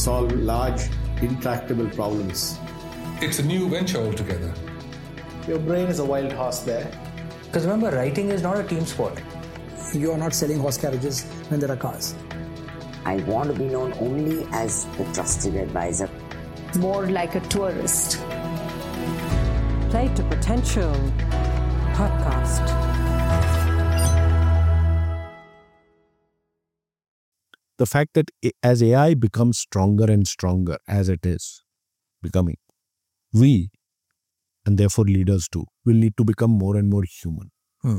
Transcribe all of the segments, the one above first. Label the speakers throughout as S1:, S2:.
S1: solve large, intractable problems.
S2: It's a new venture altogether.
S1: Your brain is a wild horse there.
S3: Because remember, writing is not a team sport.
S4: You are not selling horse carriages when there are cars.
S5: I want to be known only as the trusted advisor.
S6: More like a tourist.
S7: Play to Potential podcast.
S8: The fact that as AI becomes stronger and stronger, as it is becoming, we, and therefore leaders too, will need to become more and more human.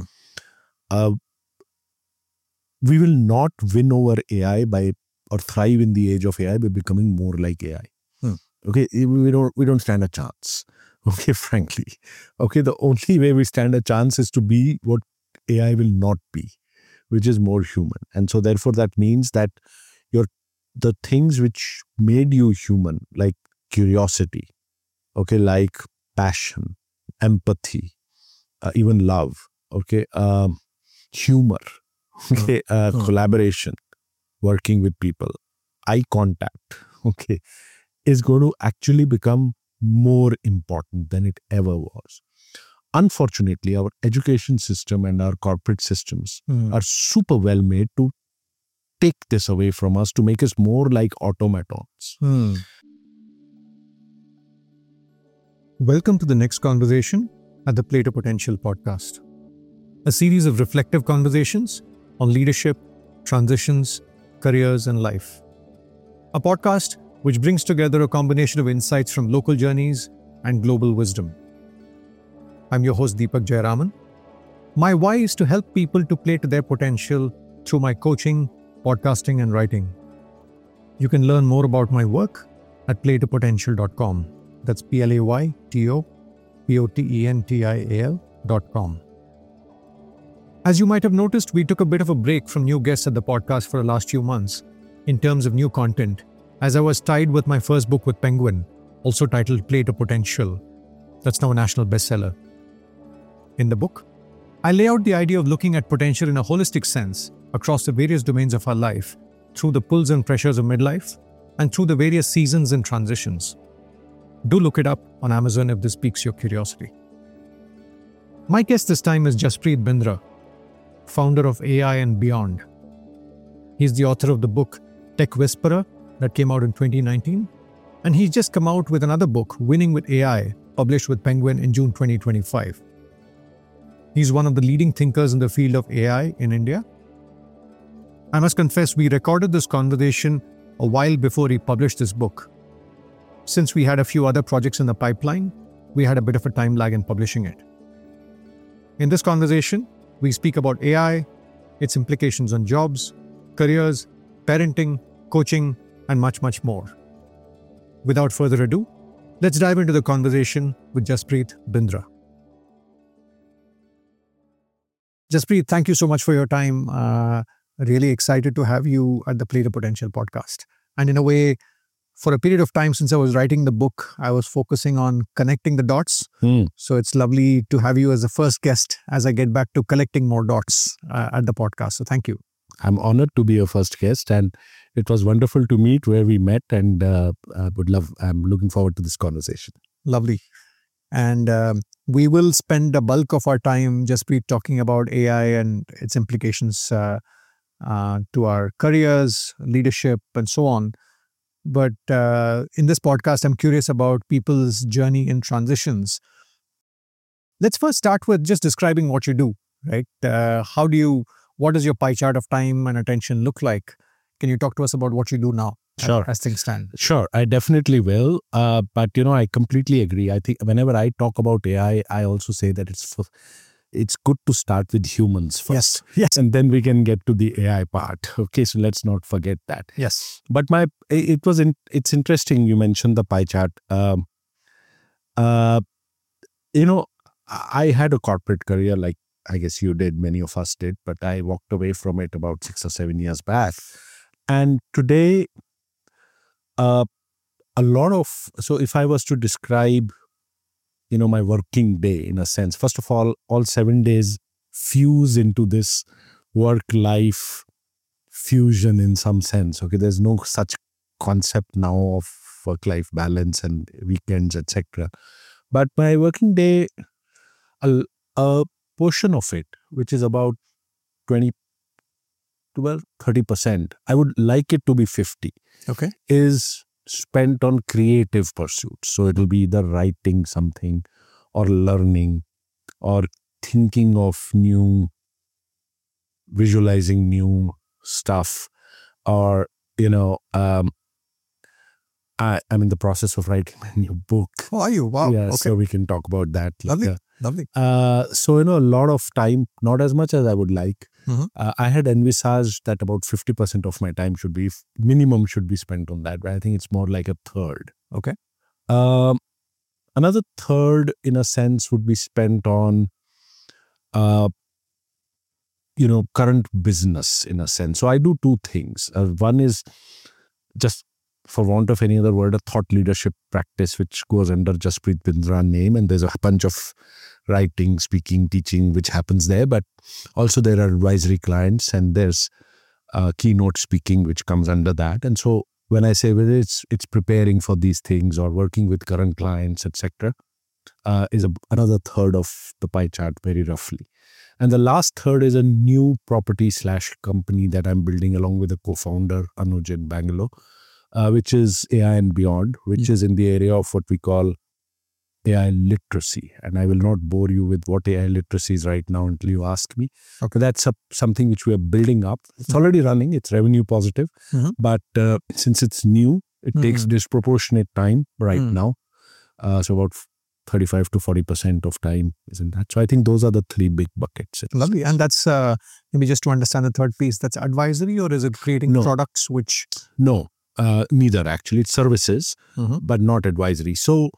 S8: We will not win over AI or thrive in the age of AI by becoming more like AI. Okay, we don't stand a chance. Okay, frankly. Okay, the only way we stand a chance is to be what AI will not be, which is more human. And so therefore that means that the things which made you human, like curiosity, okay, like passion, empathy, even love, okay, humor, okay, collaboration, working with people, eye contact, okay, is going to actually become more important than it ever was. Unfortunately, our education system and our corporate systems are super well made to take this away from us, to make us more like automatons.
S9: Welcome to the next conversation at the Play to Potential podcast, a series of reflective conversations on leadership, transitions, careers, and life. A podcast which brings together a combination of insights from local journeys and global wisdom. I'm your host, Deepak Jayaraman. My why is to help people to play to their potential through my coaching, podcasting, and writing. You can learn more about my work at playtopotential.com. That's playtopotential.com. As you might have noticed, we took a bit of a break from new guests at the podcast for the last few months in terms of new content, as I was tied with my first book with Penguin, also titled Play to Potential. That's now a national bestseller. In the book, I lay out the idea of looking at potential in a holistic sense across the various domains of our life, through the pulls and pressures of midlife, and through the various seasons and transitions. Do look it up on Amazon if this piques your curiosity. My guest this time is Jaspreet Bindra, founder of AI and Beyond. He's the author of the book Tech Whisperer that came out in 2019, and he's just come out with another book, Winning with AI, published with Penguin in June 2025. He's one of the leading thinkers in the field of AI in India. I must confess, we recorded this conversation a while before he published this book. Since we had a few other projects in the pipeline, we had a bit of a time lag in publishing it. In this conversation, we speak about AI, its implications on jobs, careers, parenting, coaching, and much, much more. Without further ado, let's dive into the conversation with Jaspreet Bindra. Jaspreet, thank you so much for your time. Really excited to have you at the Play to Potential podcast. And in a way, for a period of time since I was writing the book, I was focusing on connecting the dots. So it's lovely to have you as the first guest as I get back to collecting more dots at the podcast. So thank you.
S8: I'm honored to be your first guest, and it was wonderful to meet where we met, and I'm looking forward to this conversation.
S9: Lovely. And we will spend a bulk of our time, Jaspreet, talking about AI and its implications to our careers, leadership, and so on. But in this podcast, I'm curious about people's journey in transitions. Let's first start with just describing what you do, right? What does your pie chart of time and attention look like? Can you talk to us about what you do now?
S8: Sure.
S9: As things stand.
S8: Sure, I definitely will. But, I completely agree. I think whenever I talk about AI, I also say that it's good to start with humans first.
S9: Yes.
S8: And then we can get to the AI part. Okay, so let's not forget that.
S9: Yes.
S8: But it's interesting you mentioned the pie chart. I had a corporate career like I guess you did, many of us did, but I walked away from it about 6 or 7 years back. And today, so if I was to describe, my working day in a sense, first of all 7 days fuse into this work-life fusion in some sense. Okay, there's no such concept now of work-life balance and weekends, etc. But my working day, a portion of it, which is about 30%, I would like it to be 50,
S9: Okay.
S8: is spent on creative pursuits. So it'll be either writing something or learning or thinking of visualizing new stuff, or, I'm in the process of writing my new book.
S9: Oh, are you? Wow.
S8: Yeah,
S9: Okay.
S8: so we can talk about that.
S9: Lovely.
S8: later.
S9: Lovely.
S8: So, a lot of time, not as much as I would like.
S9: Mhm.
S8: I had envisaged that about 50% of my time minimum should be spent on that, but I think it's more like a third.
S9: Okay.
S8: Another third, in a sense, would be spent on, current business, in a sense. So I do two things. One is just, for want of any other word, a thought leadership practice, which goes under Jasprit Bindra name. And there's a bunch of writing, speaking, teaching, which happens there. But also there are advisory clients, and there's keynote speaking, which comes under that. And so when I say whether it's preparing for these things or working with current clients, etc., is another third of the pie chart, very roughly. And the last third is a new property/company that I'm building along with a co-founder, Anuj, in Bangalore, which is AI and Beyond, which is in the area of what we call AI literacy. And I will not bore you with what AI literacy is right now until you ask me.
S9: Okay.
S8: That's something which we are building up. It's already running. It's revenue positive.
S9: Mhm.
S8: But since it's new, it takes disproportionate time right now. So about 35 to 40% of time is in that. So I think those are the three big buckets.
S9: Lovely. And that's, maybe just to understand the third piece, that's advisory, or is it creating
S8: No.
S9: products which...
S8: No, neither actually. It's services, but not advisory. So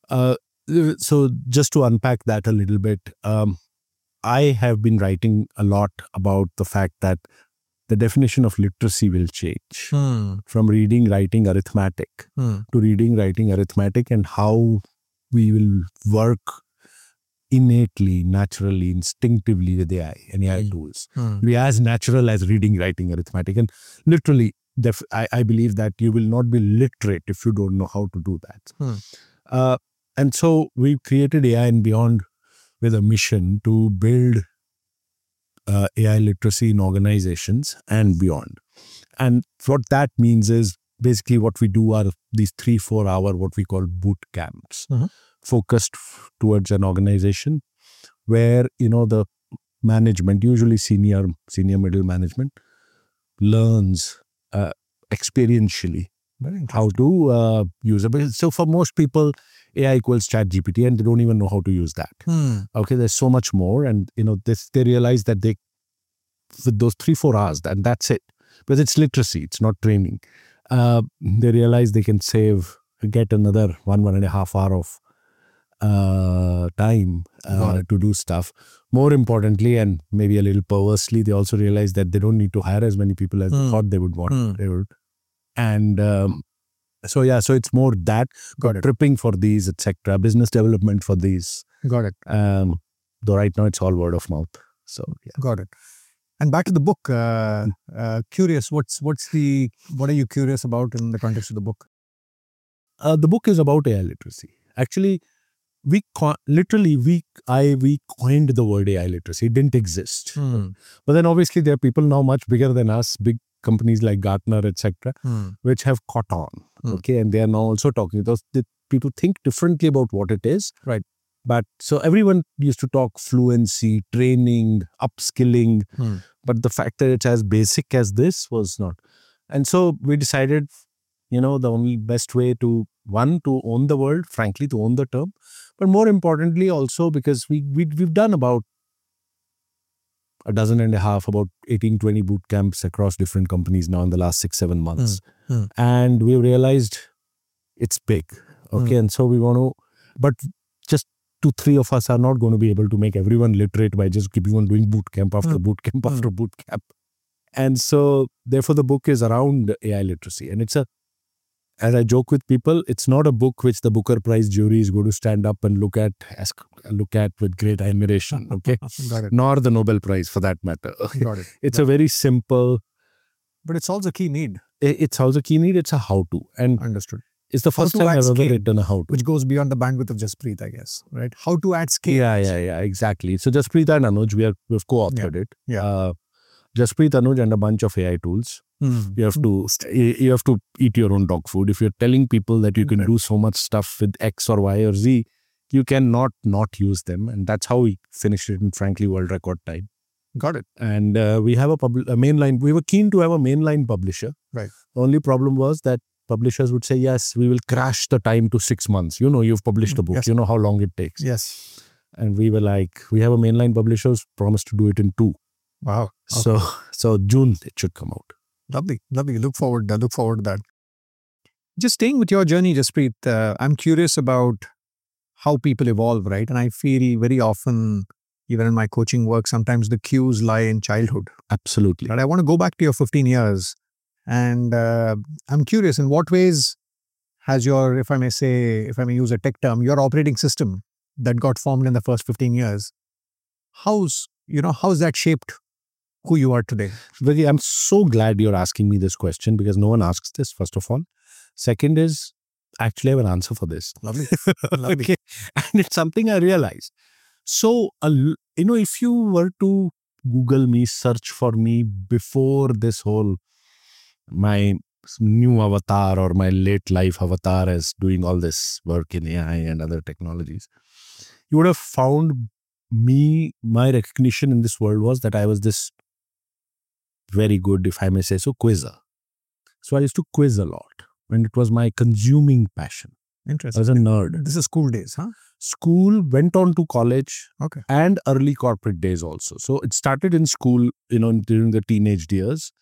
S8: just to unpack that a little bit, I have been writing a lot about the fact that the definition of literacy will change from reading, writing, arithmetic to reading, writing, arithmetic, and how we will work innately, naturally, instinctively with AI and AI tools. Be as natural as reading, writing, arithmetic. And literally, I believe that you will not be literate if you don't know how to do that. And so we created AI and Beyond with a mission to build AI literacy in organizations and beyond. And what that means is basically what we do are these 3-4 hour, what we call boot camps, focused towards an organization where, the management, usually senior middle management, learns experientially how to use it. So for most people, AI equals ChatGPT, and they don't even know how to use that. Okay, there's so much more, and they realize that with those 3-4 hours, and that's it, because it's literacy, it's not training. They realize they can get another 1.5 hour of time to do stuff. More importantly, and maybe a little perversely, they also realize that they don't need to hire as many people as they thought they would want. And so it's more that tripping for these, etc., business development for these.
S9: Got it.
S8: Though right now it's all word of mouth. So yeah.
S9: Got it. And back to the book. Curious, what are you curious about in the context of the book?
S8: The book is about AI literacy. Actually, we coined the word AI literacy. It didn't exist. But then obviously there are people now much bigger than us, big companies like Gartner, etc., which have caught on. Okay, and they are now also talking. People think differently about what it is.
S9: Right.
S8: But so everyone used to talk fluency, training, upskilling. But the fact that it's as basic as this was not. And so we decided, the only best way to own the word, frankly, to own the term. But more importantly also because we've done about a dozen and a half, about 18-20 boot camps across different companies now in the last 6-7 months. And we realized it's big. Okay. And so we want to, but just 2-3 of us are not going to be able to make everyone literate by just keeping on doing boot camp after boot camp after boot camp. And so therefore the book is around AI literacy. And it's as I joke with people, it's not a book which the Booker Prize jury is going to stand up and look at with great admiration, okay?
S9: Got it.
S8: Nor the Nobel Prize for that matter.
S9: Got it.
S8: It's a very simple...
S9: But it solves a key need.
S8: it's how the key need, it's a how-to. And
S9: Understood.
S8: it's the first
S9: to
S8: time
S9: add
S8: I've ever
S9: scale,
S8: written a how-to.
S9: Which goes beyond the bandwidth of Jasprit, I guess, right? How to add scale.
S8: Yeah, exactly. So Jasprit and Anuj, we've co-authored it.
S9: Yeah.
S8: Jasprit, Anuj, and a bunch of AI tools. You have to eat your own dog food. If you're telling people that you can do so much stuff with X or Y or Z, you cannot not use them. And that's how we finished it in, frankly, world record time.
S9: Got it.
S8: And we have a mainline. We were keen to have a mainline publisher.
S9: Right.
S8: The only problem was that publishers would say, yes, we will crash the time to 6 months. You know, you've published a book.
S9: Yes.
S8: You know how long it takes.
S9: Yes.
S8: And we were like, we have a mainline publisher who's promised to do it in 2.
S9: Wow.
S8: So June it should come out.
S9: Lovely. Look forward to that. Just staying with your journey, Jasprit, I'm curious about how people evolve, right? And I feel very often, even in my coaching work, sometimes the cues lie in childhood.
S8: Absolutely.
S9: But I want to go back to your 15 years. And I'm curious, in what ways has your, if I may use a tech term, your operating system that got formed in the first 15 years, how's that shaped who you are today?
S8: Vijay, I'm so glad you're asking me this question because no one asks this, first of all. Second is, actually I have an answer for this.
S9: Lovely.
S8: Okay. And it's something I realized. So, if you were to Google me, search for me before this whole, my new avatar or my late life avatar as doing all this work in AI and other technologies, you would have found me, my recognition in this world was that I was this very good, if I may say so, quizzer. So I used to quiz a lot and it was my consuming passion.
S9: Interesting.
S8: I was a nerd.
S9: This is school days, huh?
S8: School, went on to college,
S9: Okay.
S8: and early corporate days also. So it started in school, during the teenage years.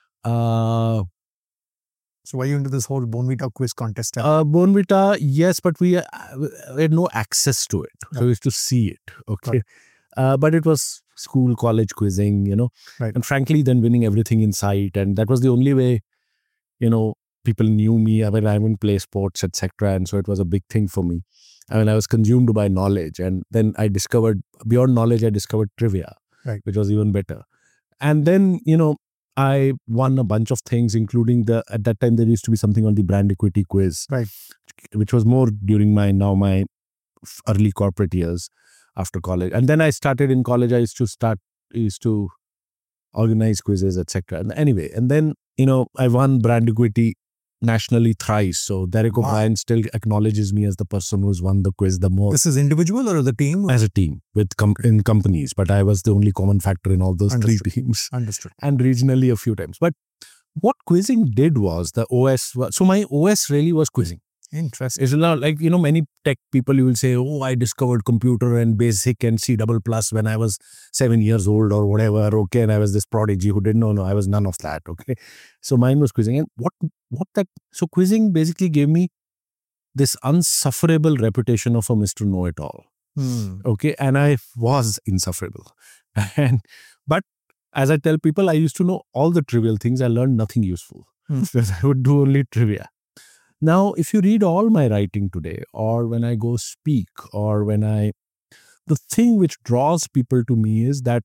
S9: So were you into this whole Bonvita quiz contest?
S8: Bonvita, yes, but we had no access to it. So we used to see it. Okay. But it was school, college quizzing,
S9: Right.
S8: And frankly, then winning everything in sight. And that was the only way, people knew me. I mean, I wouldn't play sports, etc. And so it was a big thing for me. I mean, I was consumed by knowledge. And then beyond knowledge, I discovered trivia,
S9: right,
S8: which was even better. And then, I won a bunch of things, including at that time, there used to be something called the brand equity quiz,
S9: right,
S8: which was more during my early corporate years after college. And then I started in college, I used to organize quizzes, etc. And anyway, and then, I won brand equity nationally thrice. So Derek O'Brien still acknowledges me as the person who's won the quiz the most.
S9: This is individual or the team?
S8: As a team in companies, but I was the only common factor in all those three teams.
S9: Understood.
S8: And regionally a few times. But what quizzing did was so my OS really was quizzing.
S9: Interesting.
S8: It's not like, many tech people, you will say, oh, I discovered computer and basic and C++ when I was 7 years old or whatever. Okay. And I was this prodigy who didn't know. No, I was none of that. Okay. So mine was quizzing. And so quizzing basically gave me this unsufferable reputation of a Mr. Know-it-all. Okay. And I was insufferable. But as I tell people, I used to know all the trivial things. I learned nothing useful because I would do only trivia. Now, if you read all my writing today, or when I go speak, or the thing which draws people to me is that,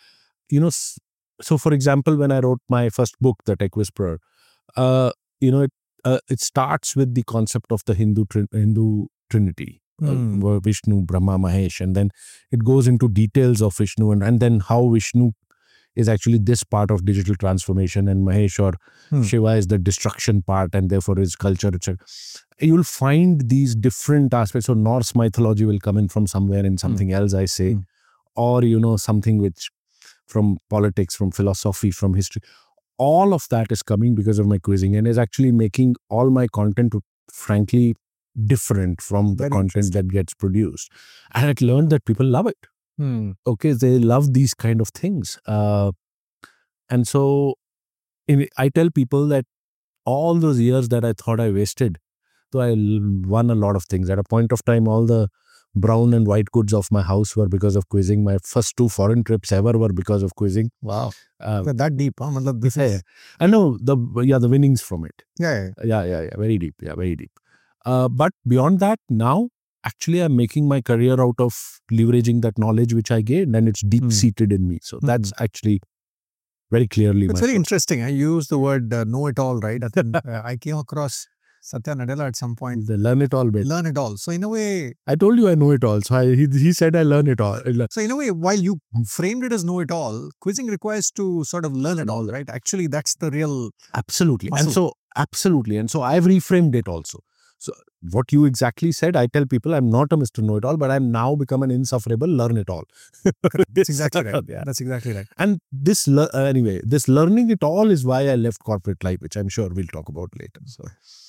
S8: so for example, when I wrote my first book, The Tech Whisperer, it starts with the concept of the Hindu Trinity, Vishnu, Brahma, Mahesh, and then it goes into details of Vishnu and then how Vishnu is actually this part of digital transformation and Mahesh or Shiva is the destruction part and therefore is culture, etc. You'll find these different aspects. So Norse mythology will come in from somewhere in something else, I say, or, something which from politics, from philosophy, from history. All of that is coming because of my quizzing and is actually making all my content, frankly, different from the content that gets produced. And I learned that people love it. Okay, they love these kind of things. And so I tell people that all those years that I thought I wasted, so I won a lot of things. At a point of time, all the brown and white goods of my house were because of quizzing. My first 2 foreign trips ever were because of quizzing.
S9: Wow. That deep, huh?
S8: I know the winnings from it.
S9: Yeah.
S8: Very deep. Yeah, very deep. But beyond that, now, actually, I'm making my career out of leveraging that knowledge which I gained and it's deep-seated in me. So that's actually very clearly.
S9: It's very interesting. I use the word know-it-all, right? I came across Satya Nadella at some point.
S8: The learn it all bit.
S9: Learn it all. So in a way,
S8: I told you I know it all. So he said I learn it all.
S9: So in a way, while you framed it as know it all, quizzing requires to sort of learn it all, right? Actually, that's the real
S8: Absolutely.
S9: muscle.
S8: And so absolutely. And so I've reframed it also. So what you exactly said, I tell people I'm not a Mr. Know-it-all, but I'm now become an insufferable learn-it-all.
S9: That's exactly right.
S8: Yeah.
S9: That's exactly right.
S8: And this anyway, this learning it all is why I left corporate life, which I'm sure we'll talk about later. So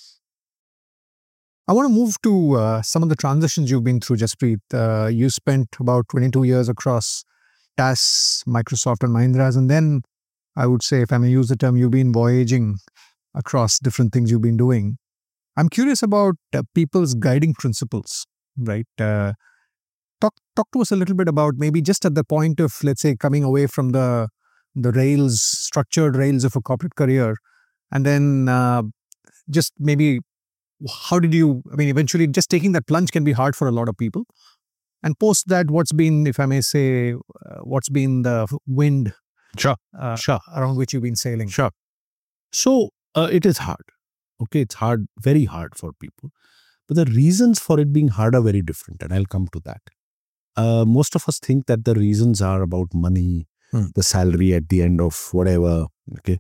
S9: I want to move to some of the transitions you've been through, Jaspreet. You spent about 22 years across TAS, Microsoft and Mahindra's, and then I would say, if I may use the term, you've been voyaging across different things you've been doing. I'm curious about people's guiding principles, right? Talk to us a little bit about maybe just at the point of, let's say, coming away from the rails, structured rails of a corporate career, and then just maybe how did you, eventually just taking that plunge can be hard for a lot of people. And post that, what's been, if I may say, what's been the wind
S8: sure.
S9: around which you've been sailing?
S8: Sure. So it is hard. Okay, it's hard, very hard for people. But the reasons for it being hard are very different, and I'll come to that. Most of us think that the reasons are about money, the salary at the end of whatever. Okay.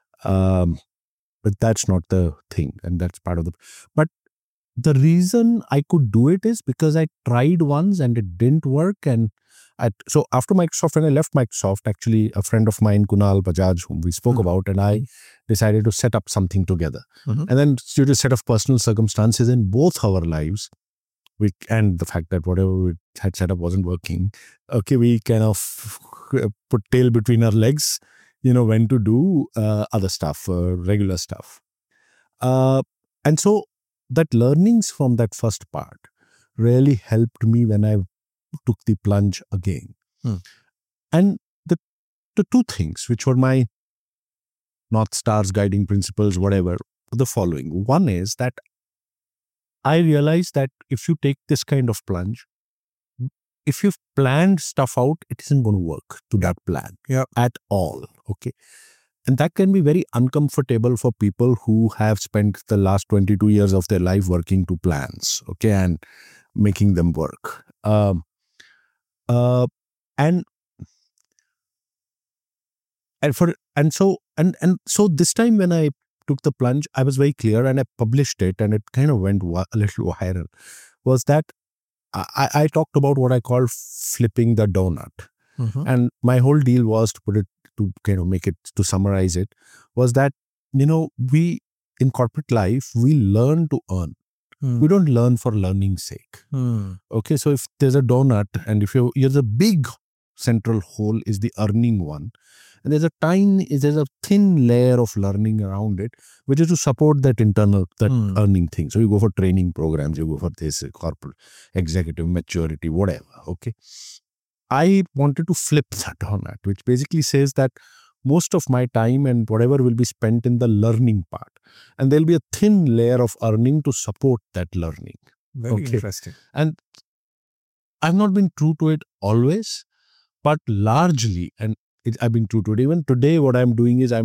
S8: But that's not the thing, and that's part of the. But the reason I could do it is because I tried once and it didn't work. And so after Microsoft, when I left Microsoft, actually a friend of mine, Kunal Bajaj, whom we spoke about, and I decided to set up something together. And then due to a set of personal circumstances in both our lives, and the fact that whatever we had set up wasn't working, okay, we kind of put tail between our legs, when to do other stuff, regular stuff. And so that learnings from that first part really helped me when I took the plunge again. And the two things which were my North Stars, guiding principles, whatever, the following. One is that I realized that if you take this kind of plunge, if you've planned stuff out, it isn't going to work to that plan at all. Okay. And that can be very uncomfortable for people who have spent the last 22 years of their life working to plans, okay, and making them work. So this time when I took the plunge, I was very clear, and I published it, and it kind of went a little viral, was that I talked about what I call flipping the donut. And my whole deal was to kind of make it, to summarize it, was that, we in corporate life, we learn to earn. We don't learn for learning's sake. Okay, so if there's a donut, and if you're the big central hole is the earning one, and there's a thin layer of learning around it, which is to support that earning thing. So you go for training programs, you go for this corporate executive maturity, whatever. Okay. I wanted to flip that donut, which basically says that most of my time and whatever will be spent in the learning part. And there'll be a thin layer of earning to support that learning.
S9: Very interesting.
S8: And I've not been true to it always, but largely, I've been true to it. Even today, what I'm doing is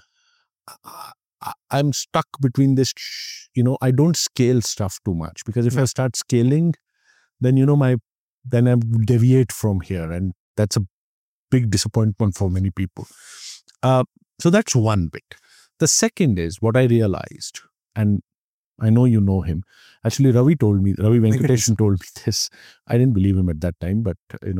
S8: I'm stuck between this, I don't scale stuff too much, because if I start scaling, then, then I deviate from here. And that's a big disappointment for many people. So that's one bit. The second is what I realized, and I know you know him. Actually, Ravi Venkatesan told me this. I didn't believe him at that time, but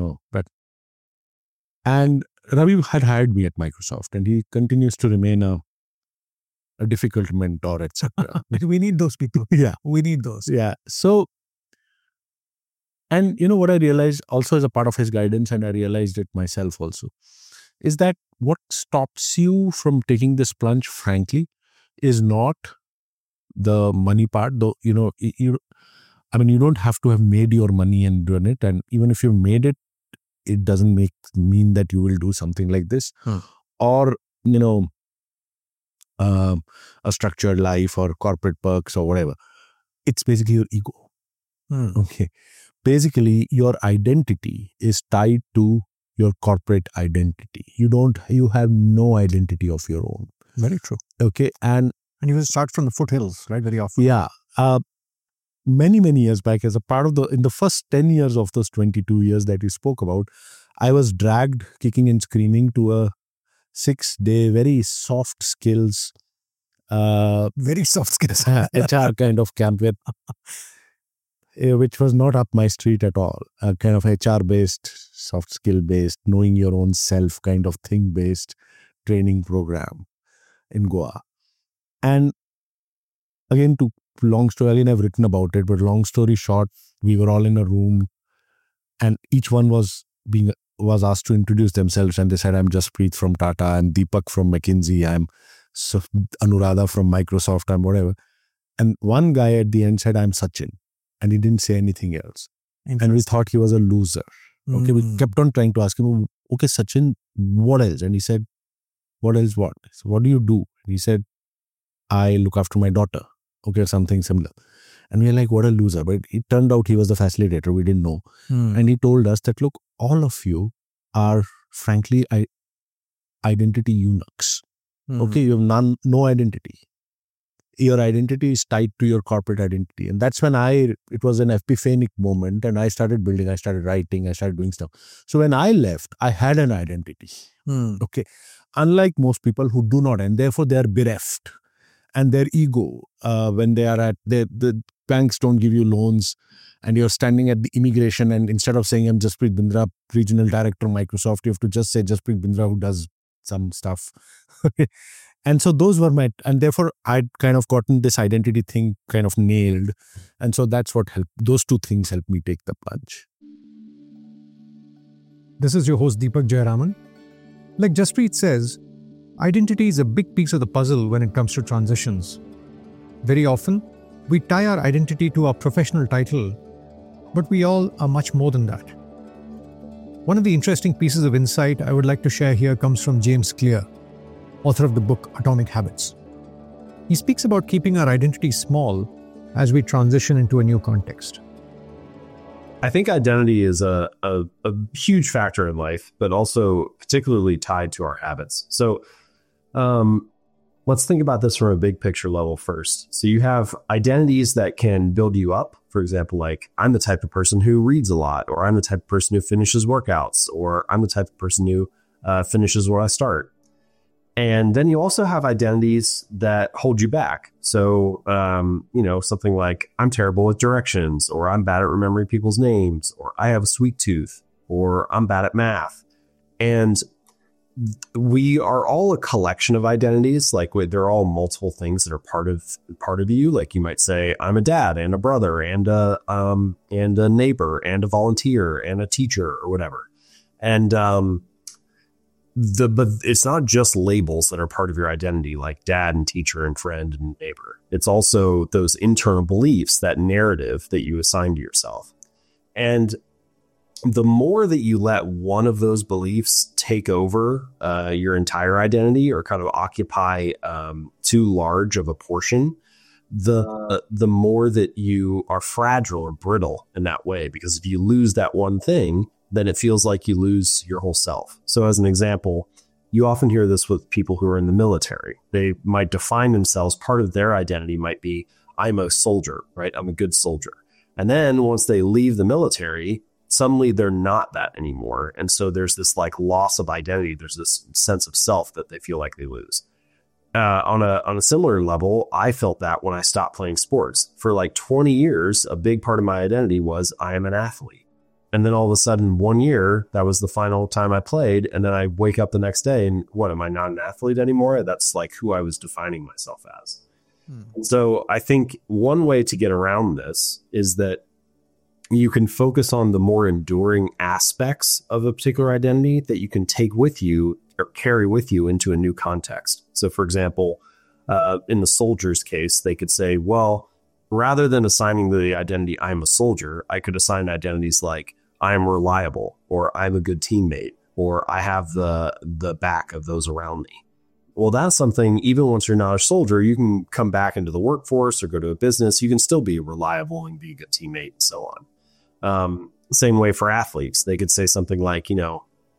S8: and Ravi had hired me at Microsoft, and he continues to remain a difficult mentor, etc.
S9: We need those people.
S8: Yeah.
S9: We need those.
S8: Yeah. So, and what I realized also as a part of his guidance, and I realized it myself also, is that what stops you from taking this plunge, frankly, is not the money part. Though, you don't have to have made your money and done it. And even if you've made it, it doesn't mean that you will do something like this or, a structured life or corporate perks or whatever. It's basically your ego. Okay. Basically, your identity is tied to your corporate identity. You have no identity of your own.
S9: Very true.
S8: Okay. And
S9: you will start from the foothills, right? Very often.
S8: Yeah. Many years back, as a part of in the first 10 years of those 22 years that you spoke about, I was dragged kicking and screaming to a 6-day, very soft skills,
S9: very soft skills,
S8: HR kind of camp, which was not up my street at all. Kind of HR based, soft skill based, knowing your own self kind of thing based training program in Goa. And again, long story, again, I've written about it, but long story short, we were all in a room and each one was asked to introduce themselves, and they said, I'm Jaspreet from Tata, I'm Deepak from McKinsey, I'm Anuradha from Microsoft, I'm whatever. And one guy at the end said, I'm Sachin. And he didn't say anything else. And we thought he was a loser. Okay, we kept on trying to ask him, okay, Sachin, what else? And he said, what else what? So what do you do? And he said, I look after my daughter. Okay, something similar. And we were like, what a loser. But it turned out he was the facilitator. We didn't know. And he told us that, look, all of you are frankly identity eunuchs. Okay, you have no identity. Your identity is tied to your corporate identity. And that's when it was an epiphanic moment, and I started building, I started writing, I started doing stuff. So when I left, I had an identity. Okay. Unlike most people who do not, and therefore they are bereft. And their ego, when they are at the banks don't give you loans, and you're standing at the immigration, and instead of saying I'm Jaspreet Bindra, regional director Microsoft, you have to just say Jaspreet Bindra who does some stuff. And so those were and therefore I'd kind of gotten this identity thing kind of nailed. And so that's what helped. Those two things helped me take the plunge.
S9: This is your host Deepak Jayaraman. Like Jaspreet says, identity is a big piece of the puzzle when it comes to transitions. Very often, we tie our identity to our professional title, but we all are much more than that. One of the interesting pieces of insight I would like to share here comes from James Clear, author of the book Atomic Habits. He speaks about keeping our identity small as we transition into a new context.
S10: I think identity is a huge factor in life, but also particularly tied to our habits. So let's think about this from a big picture level first. So you have identities that can build you up. For example, like I'm the type of person who reads a lot, or I'm the type of person who finishes workouts, or I'm the type of person who finishes where I start. And then you also have identities that hold you back. So, something like I'm terrible with directions, or I'm bad at remembering people's names, or I have a sweet tooth, or I'm bad at math. And we are all a collection of identities. Like they're all multiple things that are part of you. Like you might say, I'm a dad and a brother and a neighbor and a volunteer and a teacher or whatever. And, but it's not just labels that are part of your identity, like dad and teacher and friend and neighbor. It's also those internal beliefs, that narrative that you assign to yourself. And the more that you let one of those beliefs take over your entire identity, or kind of occupy too large of a portion, the more that you are fragile or brittle in that way. Because if you lose that one thing, then it feels like you lose your whole self. So as an example, you often hear this with people who are in the military. They might define themselves, part of their identity might be, I'm a soldier, right? I'm a good soldier. And then once they leave the military, suddenly they're not that anymore. And so there's this like loss of identity. There's this sense of self that they feel like they lose. On a similar level, I felt that when I stopped playing sports. For like 20 years, a big part of my identity was I am an athlete. And then all of a sudden, 1 year, that was the final time I played. And then I wake up the next day and what, am I not an athlete anymore? That's like who I was defining myself as. And so I think one way to get around this is that you can focus on the more enduring aspects of a particular identity that you can take with you or carry with you into a new context. So, for example, in the soldier's case, they could say, well, rather than assigning the identity, I'm a soldier, I could assign identities like I'm reliable, or I'm a good teammate, or I have the back of those around me. Well, that's something, even once you're not a soldier, you can come back into the workforce or go to a business. You can still be reliable and be a good teammate and so on. Same way for athletes. They could say something like,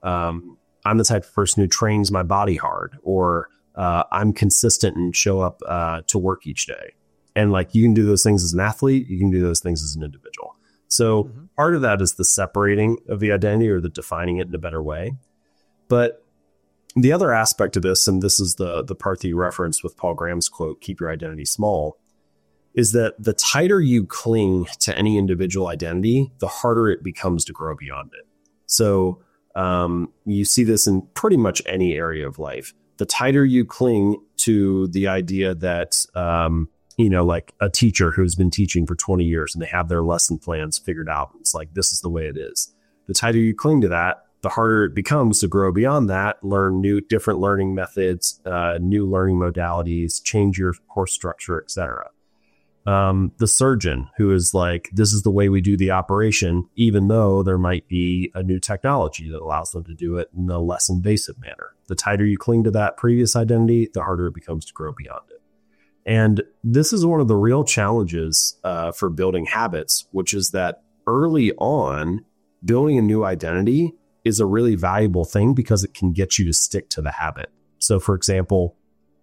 S10: I'm the type of person who trains my body hard, or I'm consistent and show up to work each day. And like, you can do those things as an athlete, you can do those things as an individual. So part of that is the separating of the identity, or the defining it in a better way. But the other aspect of this, and this is the part that you referenced with Paul Graham's quote, "Keep your identity small," is that the tighter you cling to any individual identity, the harder it becomes to grow beyond it. So you see this in pretty much any area of life. The tighter you cling to the idea that, like a teacher who's been teaching for 20 years and they have their lesson plans figured out. It's like, this is the way it is. The tighter you cling to that, the harder it becomes to grow beyond that, learn different learning methods, new learning modalities, change your course structure, etc. The surgeon who is like, this is the way we do the operation, even though there might be a new technology that allows them to do it in a less invasive manner. The tighter you cling to that previous identity, the harder it becomes to grow beyond it. And this is one of the real challenges for building habits, which is that early on, building a new identity is a really valuable thing because it can get you to stick to the habit. So for example,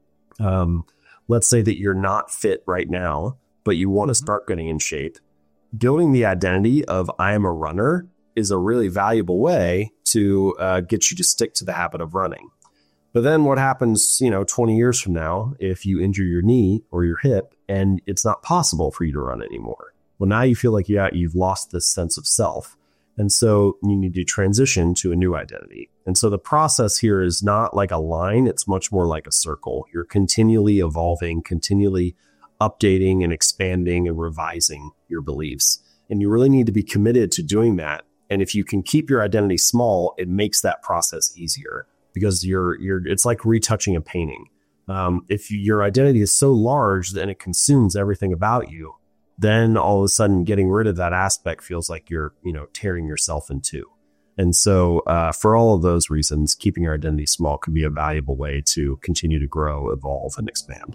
S10: let's say that you're not fit right now, but you want to start getting in shape. Building the identity of I am a runner is a really valuable way to get you to stick to the habit of running. But then what happens, 20 years from now, if you injure your knee or your hip and it's not possible for you to run anymore? Well, now you feel like you've lost this sense of self. And so you need to transition to a new identity. And so the process here is not like a line. It's much more like a circle. You're continually evolving, continually updating and expanding and revising your beliefs. And you really need to be committed to doing that. And if you can keep your identity small, it makes that process easier because it's like retouching a painting. If your identity is so large that it consumes everything about you, then all of a sudden getting rid of that aspect feels like you're, tearing yourself in two. And so for all of those reasons, keeping your identity small can be a valuable way to continue to grow, evolve, and expand.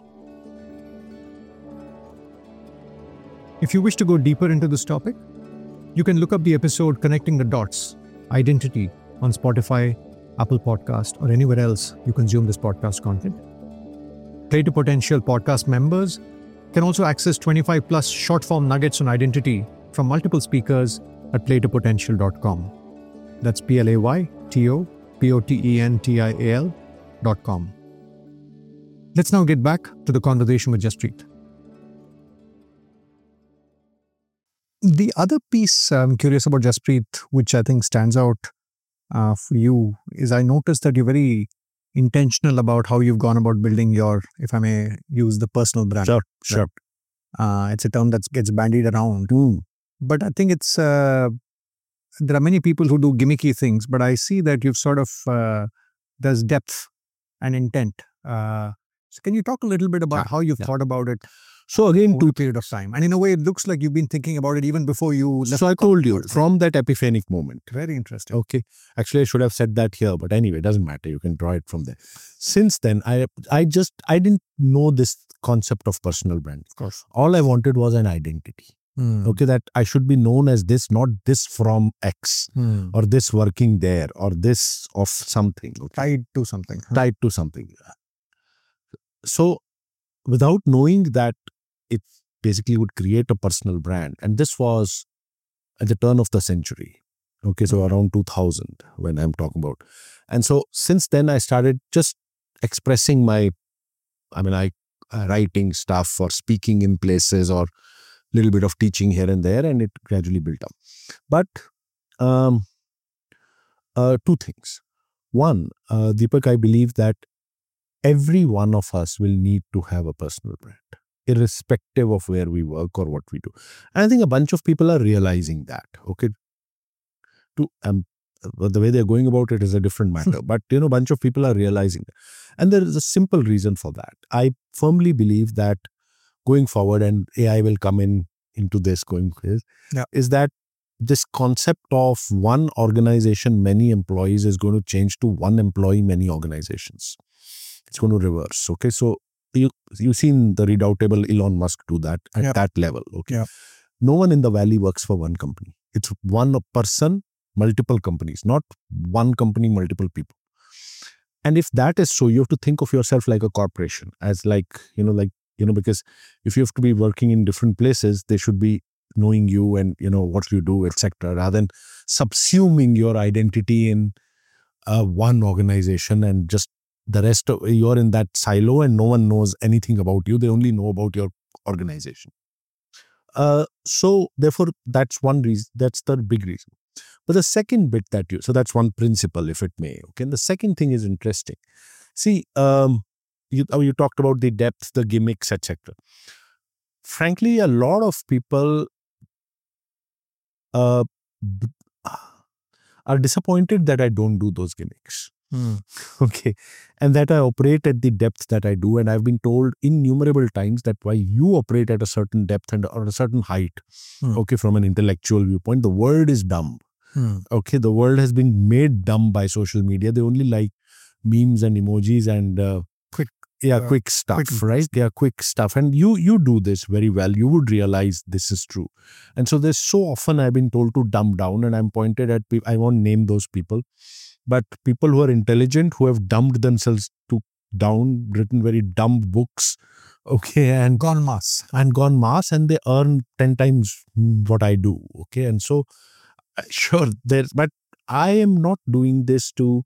S9: If you wish to go deeper into this topic, you can look up the episode Connecting the Dots, Identity, on Spotify, Apple Podcast, or anywhere else you consume this podcast content. Play to Potential podcast members can also access 25 plus short form nuggets on identity from multiple speakers at playtopotential.com. That's playtopotential.com. Let's now get back to the conversation with Jaspreet. The other piece I'm curious about, Jaspreet, which I think stands out for you, is I noticed that you're very intentional about how you've gone about building your, if I may use the personal brand.
S8: Sure.
S9: It's a term that gets bandied around. But I think it's, there are many people who do gimmicky things, but I see that you've sort of, there's depth and intent. So can you talk a little bit about how you've thought about it?
S8: So again,
S9: over a period of time. And in a way, it looks like you've been thinking about it even before you left.
S8: So I told you, from that epiphanic moment.
S9: Very interesting.
S8: Okay. Actually, I should have said that here, but anyway, it doesn't matter. You can draw it from there. Since then, I didn't know this concept of personal brand.
S9: Of course.
S8: All I wanted was an identity. Okay, that I should be known as this, not this from X, or this working there, or this of something. Okay?
S9: Tied to something.
S8: Tied to something. So without knowing that, it basically would create a personal brand. And this was at the turn of the century. Okay, so around 2000 when I'm talking about. And so since then I started just expressing writing stuff or speaking in places or little bit of teaching here and there, and it gradually built up. But two things. One, Deepak, I believe that every one of us will need to have a personal brand, irrespective of where we work or what we do. And I think a bunch of people are realizing that. Okay, the way they're going about it is a different matter. But a bunch of people are realizing that, and there is a simple reason for that. I firmly believe that going forward, and AI will come into this is that this concept of one organization, many employees is going to change to one employee, many organizations. It's going to reverse. Okay, so you've seen the redoubtable Elon Musk do that at that level. Okay, no one in the valley works for one company. It's one person multiple companies, not one company, multiple people. And if that is so, you have to think of yourself like a corporation, as because if you have to be working in different places, they should be knowing you and, what you do, etc., rather than subsuming your identity in one organization and just the rest of you're in that silo and no one knows anything about you. They only know about your organization. So therefore, that's one reason. That's the big reason. But the second bit so that's one principle, if it may. Okay, and the second thing is interesting. See, you talked about the depth, the gimmicks, etc. Frankly, a lot of people are disappointed that I don't do those gimmicks. Okay, and that I operate at the depth that I do, and I've been told innumerable times that why you operate at a certain depth or a certain height. Okay, from an intellectual viewpoint, the world is dumb. Okay, the world has been made dumb by social media. They only like memes and emojis and quick stuff, right? Yeah, quick stuff. And you do this very well. You would realize this is true. And so there's so often I've been told to dumb down, and I'm pointed at people. I won't name those people, but people who are intelligent, who have dumbed themselves down, written very dumb books, okay, and gone mass, and they earn 10 times what I do. Okay, and so sure, but I am not doing this to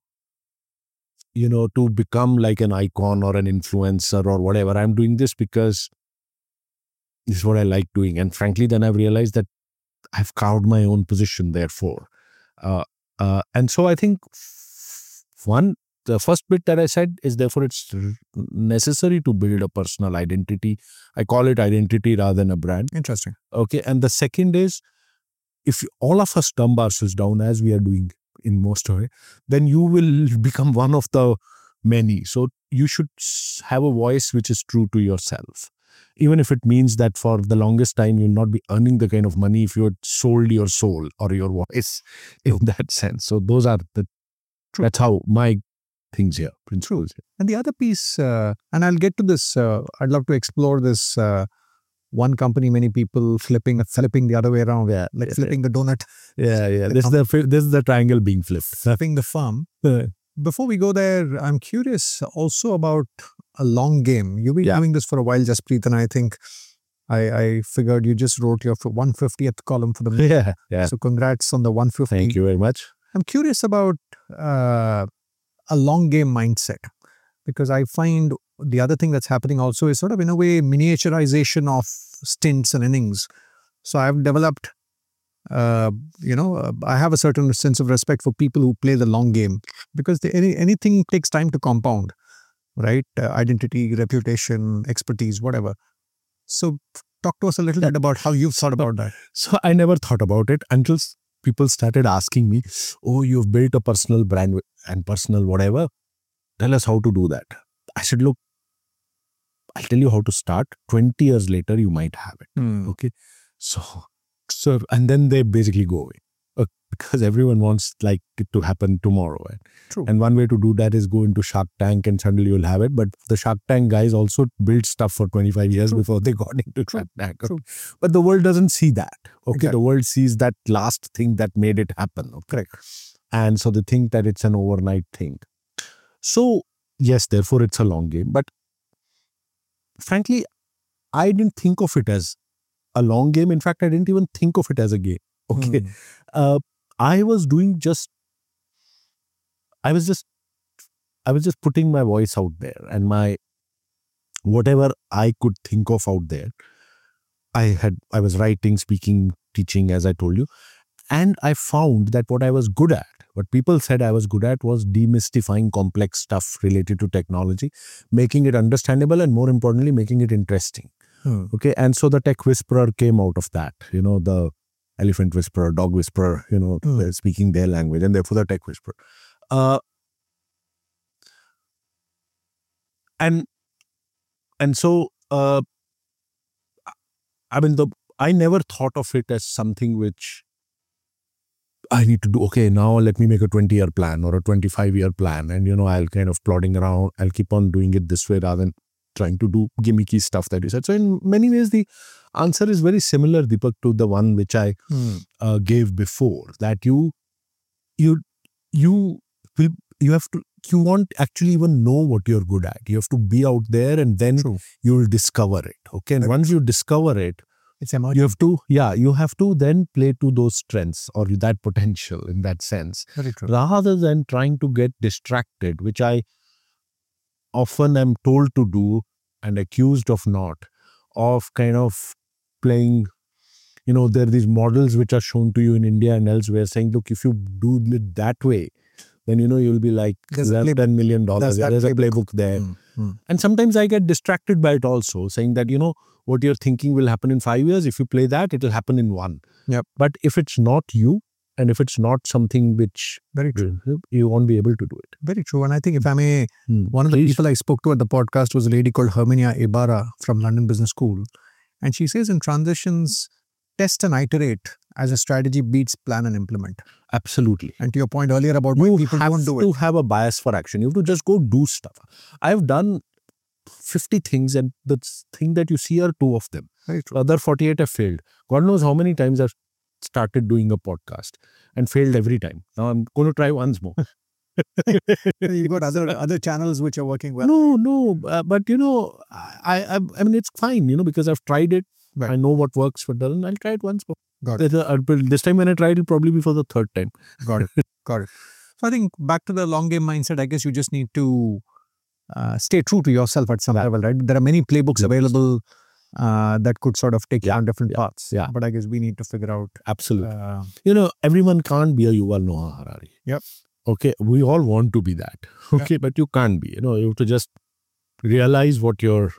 S8: become like an icon or an influencer or whatever. I'm doing this because this is what I like doing. And frankly, then I've realized that I've carved my own position, therefore. And so I think the first bit that I said is therefore it's necessary to build a personal identity. I call it identity rather than a brand.
S9: Interesting.
S8: Okay. And the second is, if all of us dumb ourselves down as we are doing in most of it, then you will become one of the many. So you should have a voice which is true to yourself. Even if it means that for the longest time you'll not be earning the kind of money if you had sold your soul or your voice in that sense. So those are that's how my things here, principles.
S9: And the other piece, and I'll get to this, I'd love to explore this one company, many people flipping the other way around, flipping the donut.
S8: Yeah. This is the triangle being flipped.
S9: Flipping the firm. Before we go there, I'm curious also about a long game. You've been doing this for a while, Jaspreet, and I think I figured you just wrote your 150th column for the
S8: Yeah.
S9: So congrats on the 150.
S8: Thank you very much.
S9: I'm curious about a long game mindset, because I find the other thing that's happening also is sort of, in a way, miniaturization of stints and innings. So I've developed, I have a certain sense of respect for people who play the long game, because anything takes time to compound, right? Identity, reputation, expertise, whatever. So talk to us a little bit about how you've thought about that.
S8: So I never thought about it until people started asking me, oh, you've built a personal brand and personal whatever. Tell us how to do that. I said, look, I'll tell you how to start. 20 years later, you might have it. Okay. So, and then they basically go away because everyone wants like it to happen tomorrow.
S9: True.
S8: And one way to do that is go into Shark Tank and suddenly you'll have it. But the Shark Tank guys also built stuff for 25 years before they got into Shark Tank.
S9: True.
S8: But the world doesn't see that. Okay.
S9: Exactly.
S8: The world sees that last thing that made it happen. Okay?
S9: Correct.
S8: And so they think that it's an overnight thing. So yes, therefore it's a long game. But frankly, I didn't think of it as a long game. In fact, I didn't even think of it as a game. Okay. I was just putting my voice out there and my whatever I could think of out there. I was writing, speaking, teaching, as I told you. And I found that what I was good at, what people said I was good at, was demystifying complex stuff related to technology, making it understandable, and more importantly, making it interesting. Okay. And so the tech whisperer came out of that, the elephant whisperer, dog whisperer, speaking their language, and therefore the tech whisperer. And so, I never thought of it as something which I need to do. Okay, now let me make a 20-year plan or a 25-year plan. And, I'll kind of plodding around. I'll keep on doing it this way rather than trying to do gimmicky stuff that you said. So in many ways, the answer is very similar, Deepak, to the one which I gave before, that you you won't actually even know what you're good at. You have to be out there, and then you'll discover it. Okay. And once you discover it,
S9: it's emerging.
S8: You have to then play to those strengths or that potential in that sense.
S9: Very true.
S8: Rather than trying to get distracted, which I often am told to do and accused of not, of kind of playing, there are these models which are shown to you in India and elsewhere saying, look, if you do it that way, then, you'll be like, there's $10 million. There's a playbook there. And sometimes I get distracted by it also, saying that, what you're thinking will happen in 5 years. If you play that, it'll happen in 1.
S9: Yep.
S8: But if it's not you, and if it's not something which
S9: very true,
S8: you won't be able to do it.
S9: Very true. And I think if I may, one of the people I spoke to at the podcast was a lady called Herminia Ibarra from London Business School. And she says in transitions, test and iterate as a strategy beats plan and implement.
S8: Absolutely.
S9: And to your point earlier about why people don't do it.
S8: You have to have a bias for action. You have to just go do stuff. I've done 50 things, and the thing that you see are 2 of them.
S9: Very true.
S8: Other 48 have failed. God knows how many times I've started doing a podcast and failed every time. Now I'm going to try once more.
S9: You've got other channels which are working well.
S8: No, but I mean, it's fine, because I've tried it. Right. I know what works, what doesn't. I'll try it once more.
S9: Got it.
S8: This time when I tried, it'll probably be for the 3rd time.
S9: Got it. So I think back to the long game mindset, I guess you just need to stay true to yourself at some level, right? There are many playbooks available that could sort of take you on different paths.
S8: Yeah.
S9: But I guess we need to figure out.
S8: Absolutely. Everyone can't be a Yuval Noah Harari.
S9: Yep.
S8: Okay. We all want to be that. Okay. But you can't be. You have to just realize what you're.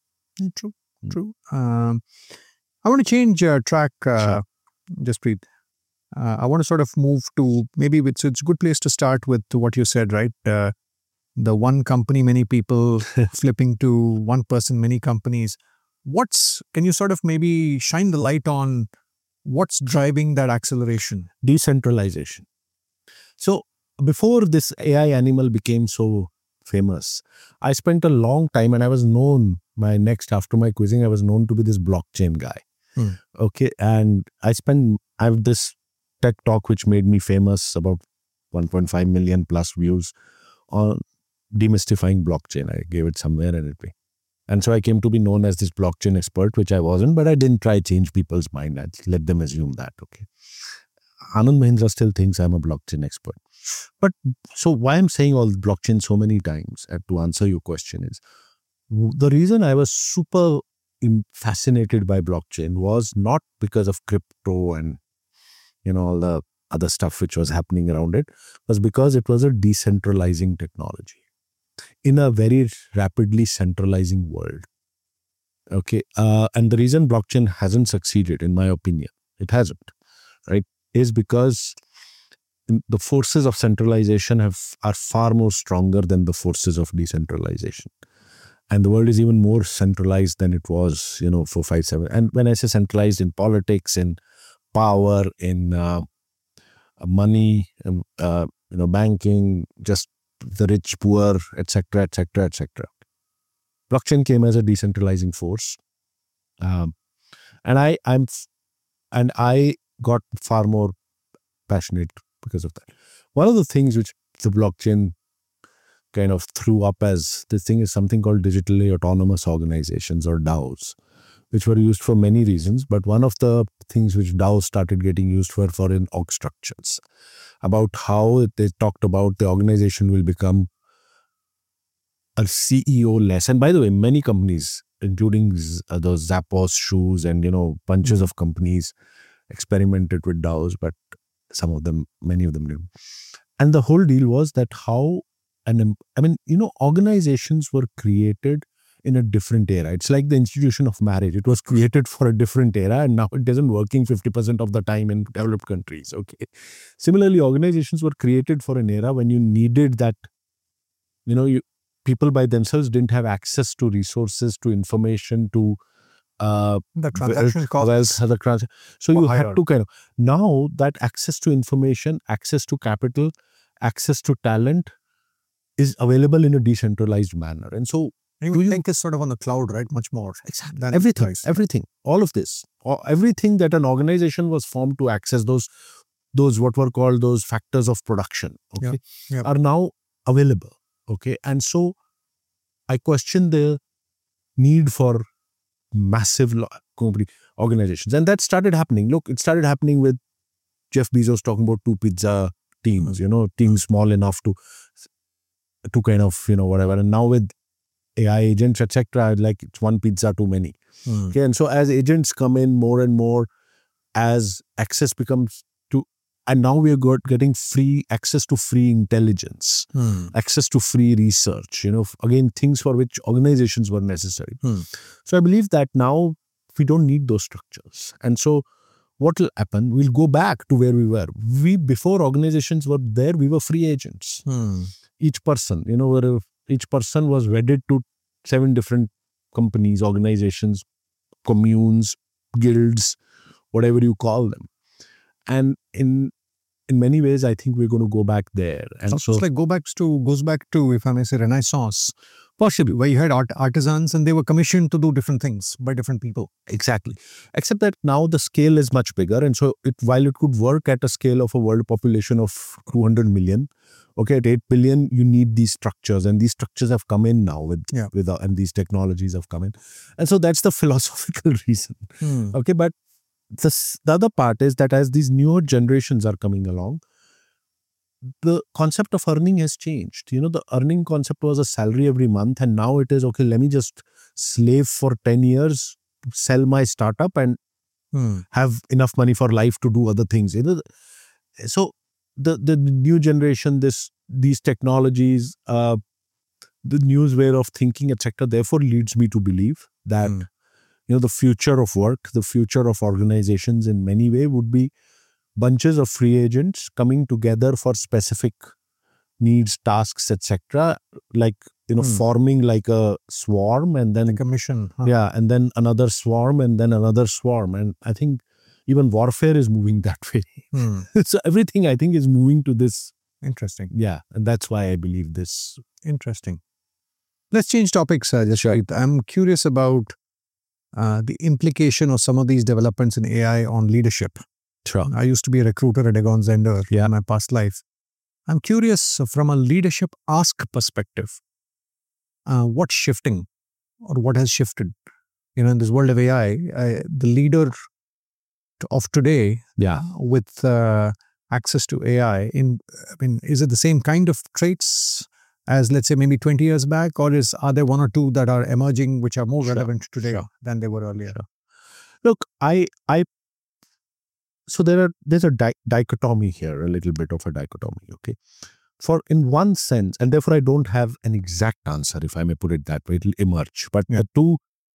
S9: True. I want to change track, Jaspreet. I want to sort of move to maybe it's a good place to start with what you said, right? The one company, many people flipping to one person, many companies. Can you sort of maybe shine the light on what's driving that acceleration?
S8: Decentralization. So before this AI animal became so famous, I spent a long time, and I was known, after my quizzing, I was known to be this blockchain guy. Okay. And I have this TED talk which made me famous, about 1.5 million plus views, on demystifying blockchain. I gave it somewhere and so I came to be known as this blockchain expert, which I wasn't, but I didn't try to change people's mind. I let them assume that. Okay. Anand Mahindra still thinks I'm a blockchain expert. But so why I'm saying all blockchain so many times, to answer your question, is the reason I was super fascinated by blockchain was not because of crypto and all the other stuff which was happening around it, was because it was a decentralizing technology in a very rapidly centralizing world. Okay. And the reason blockchain hasn't succeeded, in my opinion, it hasn't, right, is because the forces of centralization are far more stronger than the forces of decentralization. And the world is even more centralized than it was, 4, 5, 7. And when I say centralized, in politics, in power, in money, banking, just the rich, poor, etc., etc., etc. Blockchain came as a decentralizing force, and I got far more passionate because of that. One of the things which the blockchain kind of threw up as this thing is something called digitally autonomous organizations, or DAOs, which were used for many reasons. But one of the things which DAOs started getting used for in org structures, about how they talked about the organization will become a CEO-less. And by the way, many companies, including those Zappos shoes and, bunches of companies experimented with DAOs, but many of them didn't. And the whole deal was that organizations were created in a different era. It's like the institution of marriage. It was created for a different era, and now it isn't working 50% of the time in developed countries. Okay. Similarly, organizations were created for an era when you needed that, people by themselves didn't have access to resources, to information, to
S9: the transaction costs.
S8: So you had to now that access to information, access to capital, access to talent is available in a decentralized manner. And so
S9: you think is sort of on the cloud, right? Much more.
S8: Exactly. Everything, all of this, everything that an organization was formed to access, those those what were called those factors of production, okay, are now available. Okay. And so I question the need for massive organizations. And that started happening. Look, it started happening with Jeff Bezos talking about 2 pizza teams, teams small enough to kind of, whatever. And now with AI agents, etc., like it's 1 pizza too many. Okay. And so as agents come in more and more, as access becomes to, and now we are getting free access to free intelligence, access to free research, again, things for which organizations were necessary. So I believe that now we don't need those structures. And so what will happen? We'll go back to where we were. Before organizations were there, we were free agents. Each person, each person was wedded to 7 different companies, organizations, communes, guilds, whatever you call them. And in many ways, I think we're going to go back there. And
S9: so it's like goes back to, if I may say, Renaissance, possibly, where you had artisans and they were commissioned to do different things by different people.
S8: Exactly. Except that now the scale is much bigger. And so while it could work at a scale of a world population of 200 million, okay, at 8 billion, you need these structures. And these structures have come in now and these technologies have come in. And so that's the philosophical reason. Okay, but the other part is that as these newer generations are coming along, the concept of earning has changed. The earning concept was a salary every month, and now it is, okay, let me just slave for 10 years, sell my startup and have enough money for life to do other things. So the new generation, these technologies, the new way of thinking, etc., therefore leads me to believe that the future of work, the future of organizations in many ways would be bunches of free agents coming together for specific needs, tasks, etc. Like, forming like a swarm and then...
S9: Like a mission.
S8: Yeah, and then another swarm and then another swarm. And I think even warfare is moving that way. So everything, I think, is moving to this.
S9: Interesting.
S8: Yeah, and that's why I believe this.
S9: Interesting. Let's change topics, Jaspreet. I'm curious about the implication of some of these developments in AI on leadership.
S8: Sure.
S9: I used to be a recruiter at Egon Zehnder in my past life. I'm curious from a leadership ask perspective, what's shifting or what has shifted? In this world of AI, the leader of today with access to AI, is it the same kind of traits as, let's say, maybe 20 years back, or are there 1 or 2 that are emerging which are more relevant today than they were earlier?
S8: Look, so there's a dichotomy here, a little bit of a dichotomy, okay? For in one sense, and therefore I don't have an exact answer, if I may put it that way, it'll emerge. But the two,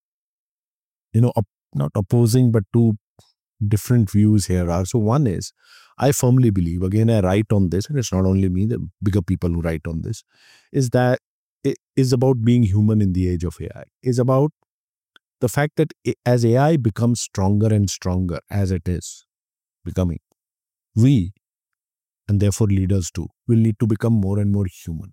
S8: not opposing, but 2 different views here are. So one is, I firmly believe, again, I write on this, and it's not only me, the bigger people who write on this, is that it is about being human in the age of AI. It's about the fact that as AI becomes stronger and stronger, as it is becoming, we, and therefore leaders too, will need to become more and more human.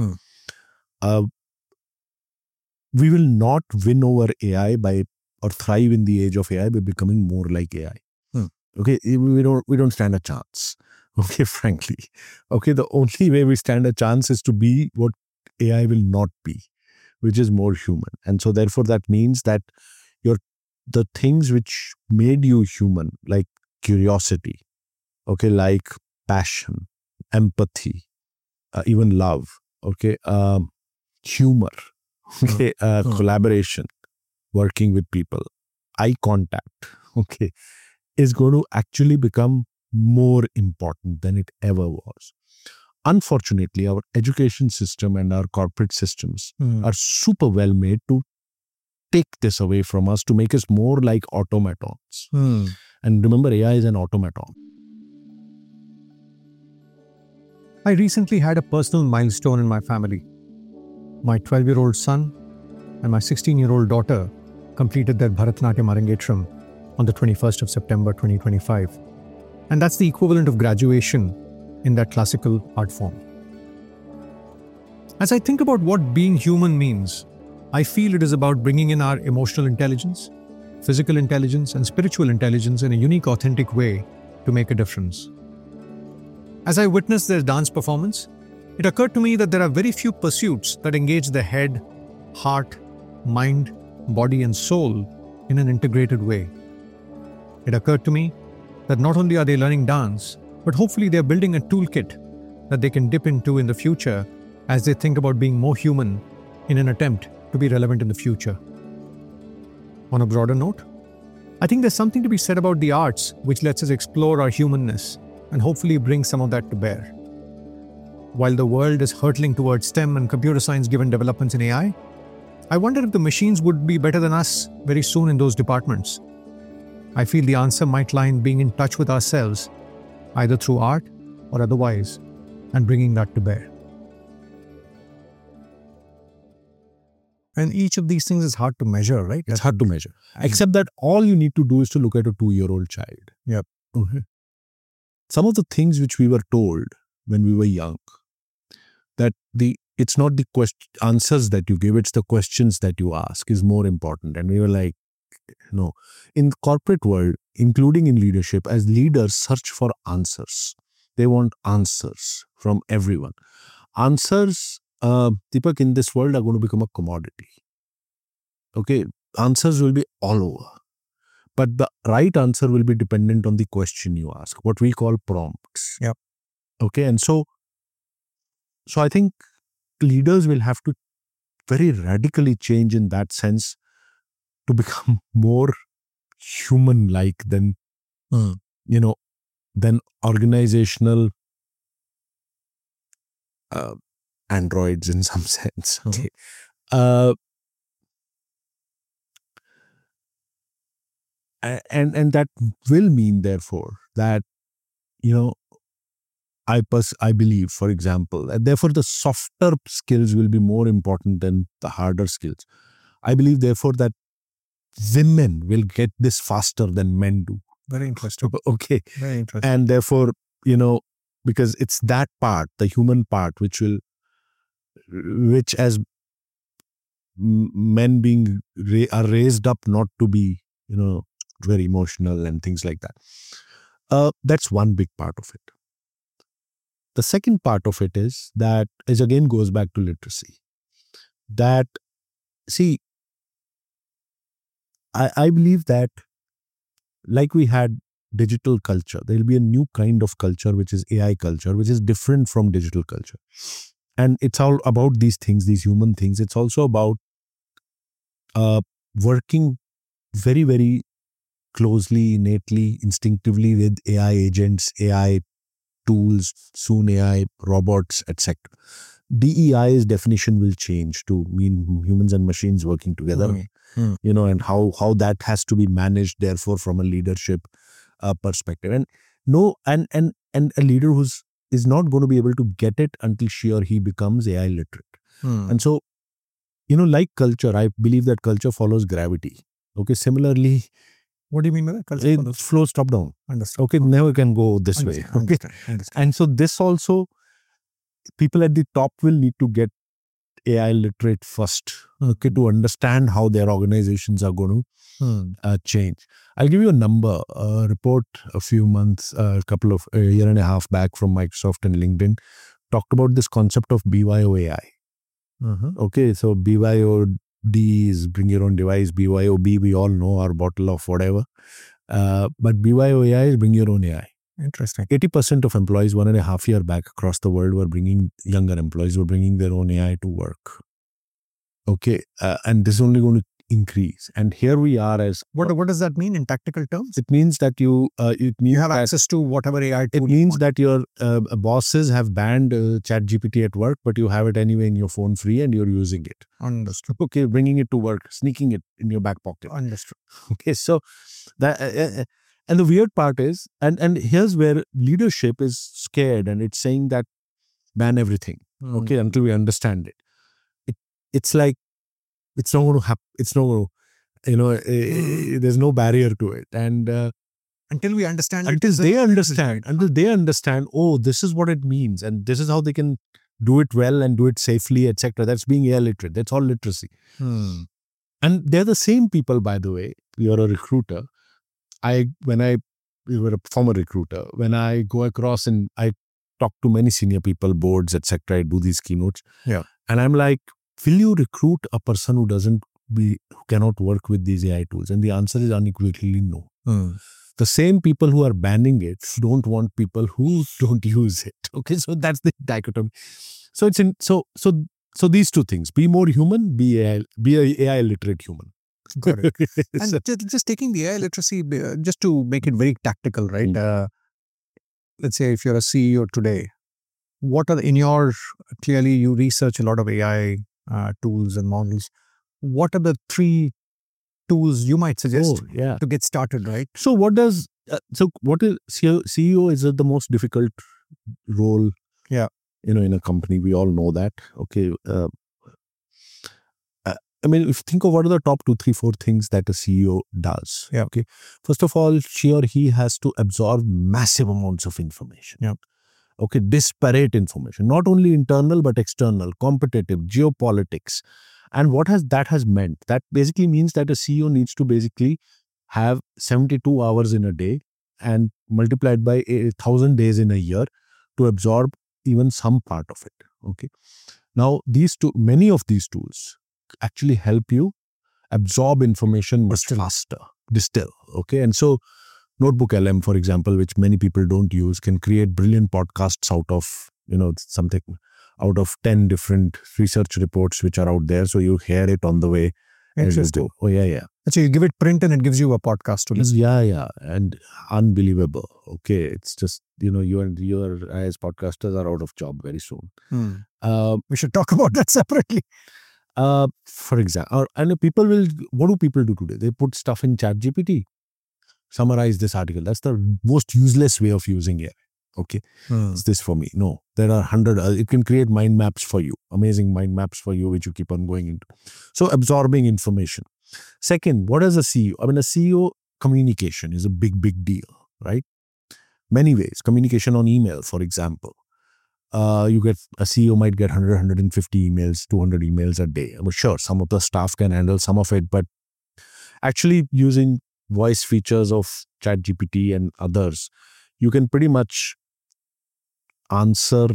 S8: We will not win over AI or thrive in the age of AI by becoming more like AI. Okay, we don't stand a chance. Okay, frankly. Okay, the only way we stand a chance is to be what AI will not be, which is more human. And so therefore that means that the things which made you human, like curiosity, okay, like passion, empathy, even love, okay, humor, okay, collaboration, working with people, eye contact, okay, is going to actually become more important than it ever was. Unfortunately, our education system and our corporate systems are super well made to take this away from us, to make us more like automatons. And remember, AI is an automaton.
S9: I recently had a personal milestone in my family. My 12-year-old son and my 16-year-old daughter completed their Bharatanatyam Arangetram on the 21st of September 2025. And that's the equivalent of graduation in that classical art form. As I think about what being human means, I feel it is about bringing in our emotional intelligence, physical intelligence, and spiritual intelligence in a unique, authentic way to make a difference. As I witnessed their dance performance, it occurred to me that there are very few pursuits that engage the head, heart, mind, body, and soul in an integrated way. It occurred to me that not only are they learning dance, but hopefully they're building a toolkit that they can dip into in the future as they think about being more human in an attempt to be relevant in the future. On a broader note, I think there's something to be said about the arts which lets us explore our humanness and hopefully bring some of that to bear. While the world is hurtling towards STEM and computer science-given developments in AI, I wonder if the machines would be better than us very soon in those departments. I feel the answer might lie in being in touch with ourselves, either through art or otherwise, and bringing that to bear. And each of these things is hard to measure, right?
S8: It's hard to measure. Except that all you need to do is to look at a 2-year-old child.
S9: Yep.
S8: Okay. Some of the things which we were told when we were young, that it's not the answers that you give, it's the questions that you ask is more important. And we were like, no. In the corporate world, including in leadership, as leaders search for answers. They want answers from everyone. Answers, Deepak, in this world are going to become a commodity. Okay, answers will be all over. But the right answer will be dependent on the question you ask, what we call prompts.
S9: Yep.
S8: Okay, and so I think leaders will have to very radically change in that sense to become more human-like than, than organizational androids in some sense. Okay. And that will mean, therefore, that, I believe, for example, and therefore the softer skills will be more important than the harder skills. I believe, therefore, that women will get this faster than men do.
S9: Very interesting.
S8: Okay.
S9: Very interesting.
S8: And therefore, because it's that part, the human part, which as men are raised up not to be, very emotional and things like that. That's one big part of it. The second part of it is that, is again goes back to literacy. That, see, I believe that like we had digital culture, there will be a new kind of culture, which is AI culture, which is different from digital culture. And it's all about these things, these human things. It's also about working very, very closely, innately, instinctively with AI agents, AI tools, soon AI robots, etc. DEI's definition will change to mean humans and machines working together, and how that has to be managed, therefore, from a leadership perspective. And a leader is not going to be able to get it until she or he becomes AI literate. And so, like culture, I believe that culture follows gravity. Okay, similarly,
S9: what do you mean by that? Culture
S8: it flows top down.
S9: Understood.
S8: Okay, never can go this way. Okay, and so this also, people at the top will need to get AI literate first, okay, to understand how their organizations are going to change. I'll give you a number. A report a year and a half back from Microsoft and LinkedIn talked about this concept of BYOAI. Okay, so BYOD is bring your own device. BYOB, we all know, our bottle of whatever. But BYOAI is bring your own AI.
S9: Interesting.
S8: 80% of employees 1.5 years back across the world younger employees were bringing their own AI to work. Okay, and this is only going to increase. And here we are as...
S9: What does that mean in tactical terms?
S8: It means that you
S9: have access to whatever AI tool.
S8: It means that your bosses have banned ChatGPT at work, but you have it anyway in your phone free and you're using it.
S9: Understood.
S8: Okay, bringing it to work, sneaking it in your back pocket.
S9: Understood.
S8: Okay, so that... and the weird part is, and here's where leadership is scared and it's saying that ban everything, okay, until we understand it. It's like, it's not going to happen. It's not going to, there's no barrier to it. And
S9: until we understand
S8: until they understand, oh, this is what it means. And this is how they can do it well and do it safely, etc. That's being AI literate. That's all literacy. And they're the same people, by the way. You're a recruiter. You were a former recruiter. When I go across and I talk to many senior people, boards, etc. I do these keynotes.
S9: Yeah.
S8: And I'm like, will you recruit a person who cannot work with these AI tools? And the answer is unequivocally no. The same people who are banning it don't want people who don't use it. Okay, so that's the dichotomy. So it's so these two things: be more human, be a AI literate human.
S9: Got it. And just taking the AI literacy, just to make it very tactical, right? Let's say if you're a CEO today, what are clearly you research a lot of AI tools and models. What are the 3 tools you might suggest to get started, right?
S8: So what is CEO is the most difficult role?
S9: Yeah.
S8: In a company, we all know that. Okay. I mean, if you think of what are the top 2, 3, 4 things that a CEO does.
S9: Yeah.
S8: Okay. First of all, she or he has to absorb massive amounts of information.
S9: Yeah.
S8: Okay. Disparate information, not only internal, but external, competitive, geopolitics. And what that has meant? That basically means that a CEO needs to basically have 72 hours in a day and multiplied by 1,000 days in a year to absorb even some part of it. Okay. Now, many of these tools actually help you absorb information much faster, distill. Okay. And so Notebook LM, for example, which many people don't use, can create brilliant podcasts out of, something out of 10 different research reports which are out there. So you hear it on the way.
S9: Interesting.
S8: Oh, yeah.
S9: So you give it print and it gives you a podcast to listen.
S8: Yeah. And unbelievable. Okay. It's just, you and your as podcasters are out of job very soon.
S9: We should talk about that separately.
S8: For example, and what do people do today? They put stuff in ChatGPT, summarize this article. That's the most useless way of using AI. Okay. Is this for me? No, there are 100, it can create mind maps for you, amazing mind maps for you, which you keep on going into. So absorbing information. Second, what is a CEO? I mean, a CEO communication is a big deal, right? Many ways. Communication on email, for example. A CEO might get 100, 150 emails, 200 emails a day. I'm sure some of the staff can handle some of it, but actually using voice features of ChatGPT and others, you can pretty much answer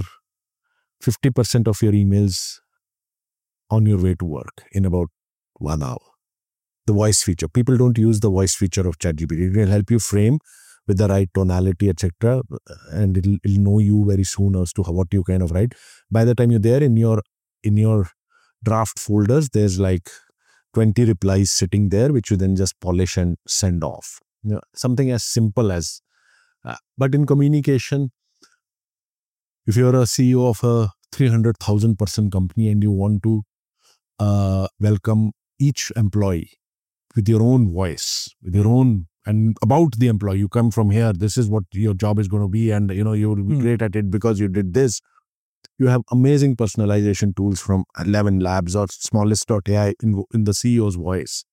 S8: 50% of your emails on your way to work in about 1 hour. The voice feature. People don't use the voice feature of ChatGPT. It will help you frame with the right tonality, etc. And it'll know you very soon as to what you kind of write. By the time you're there in your draft folders, there's like 20 replies sitting there, which you then just polish and send off. Something as simple as, but in communication, if you're a CEO of a 300,000 person company and you want to welcome each employee with your own voice, with your own, and about the employee, you come from here, this is what your job is going to be, and you will be great at it because you did this. You have amazing personalization tools from 11 Labs or smallest.ai in the CEO's voice,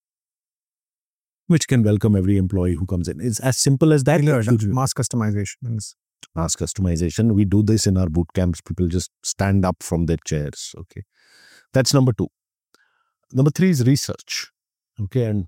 S8: which can welcome every employee who comes in. It's as simple as that.
S9: Mass customization.
S8: Mass customization. We do this in our boot camps. People just stand up from their chairs. Okay. That's number 2. Number 3 is research. Okay. And,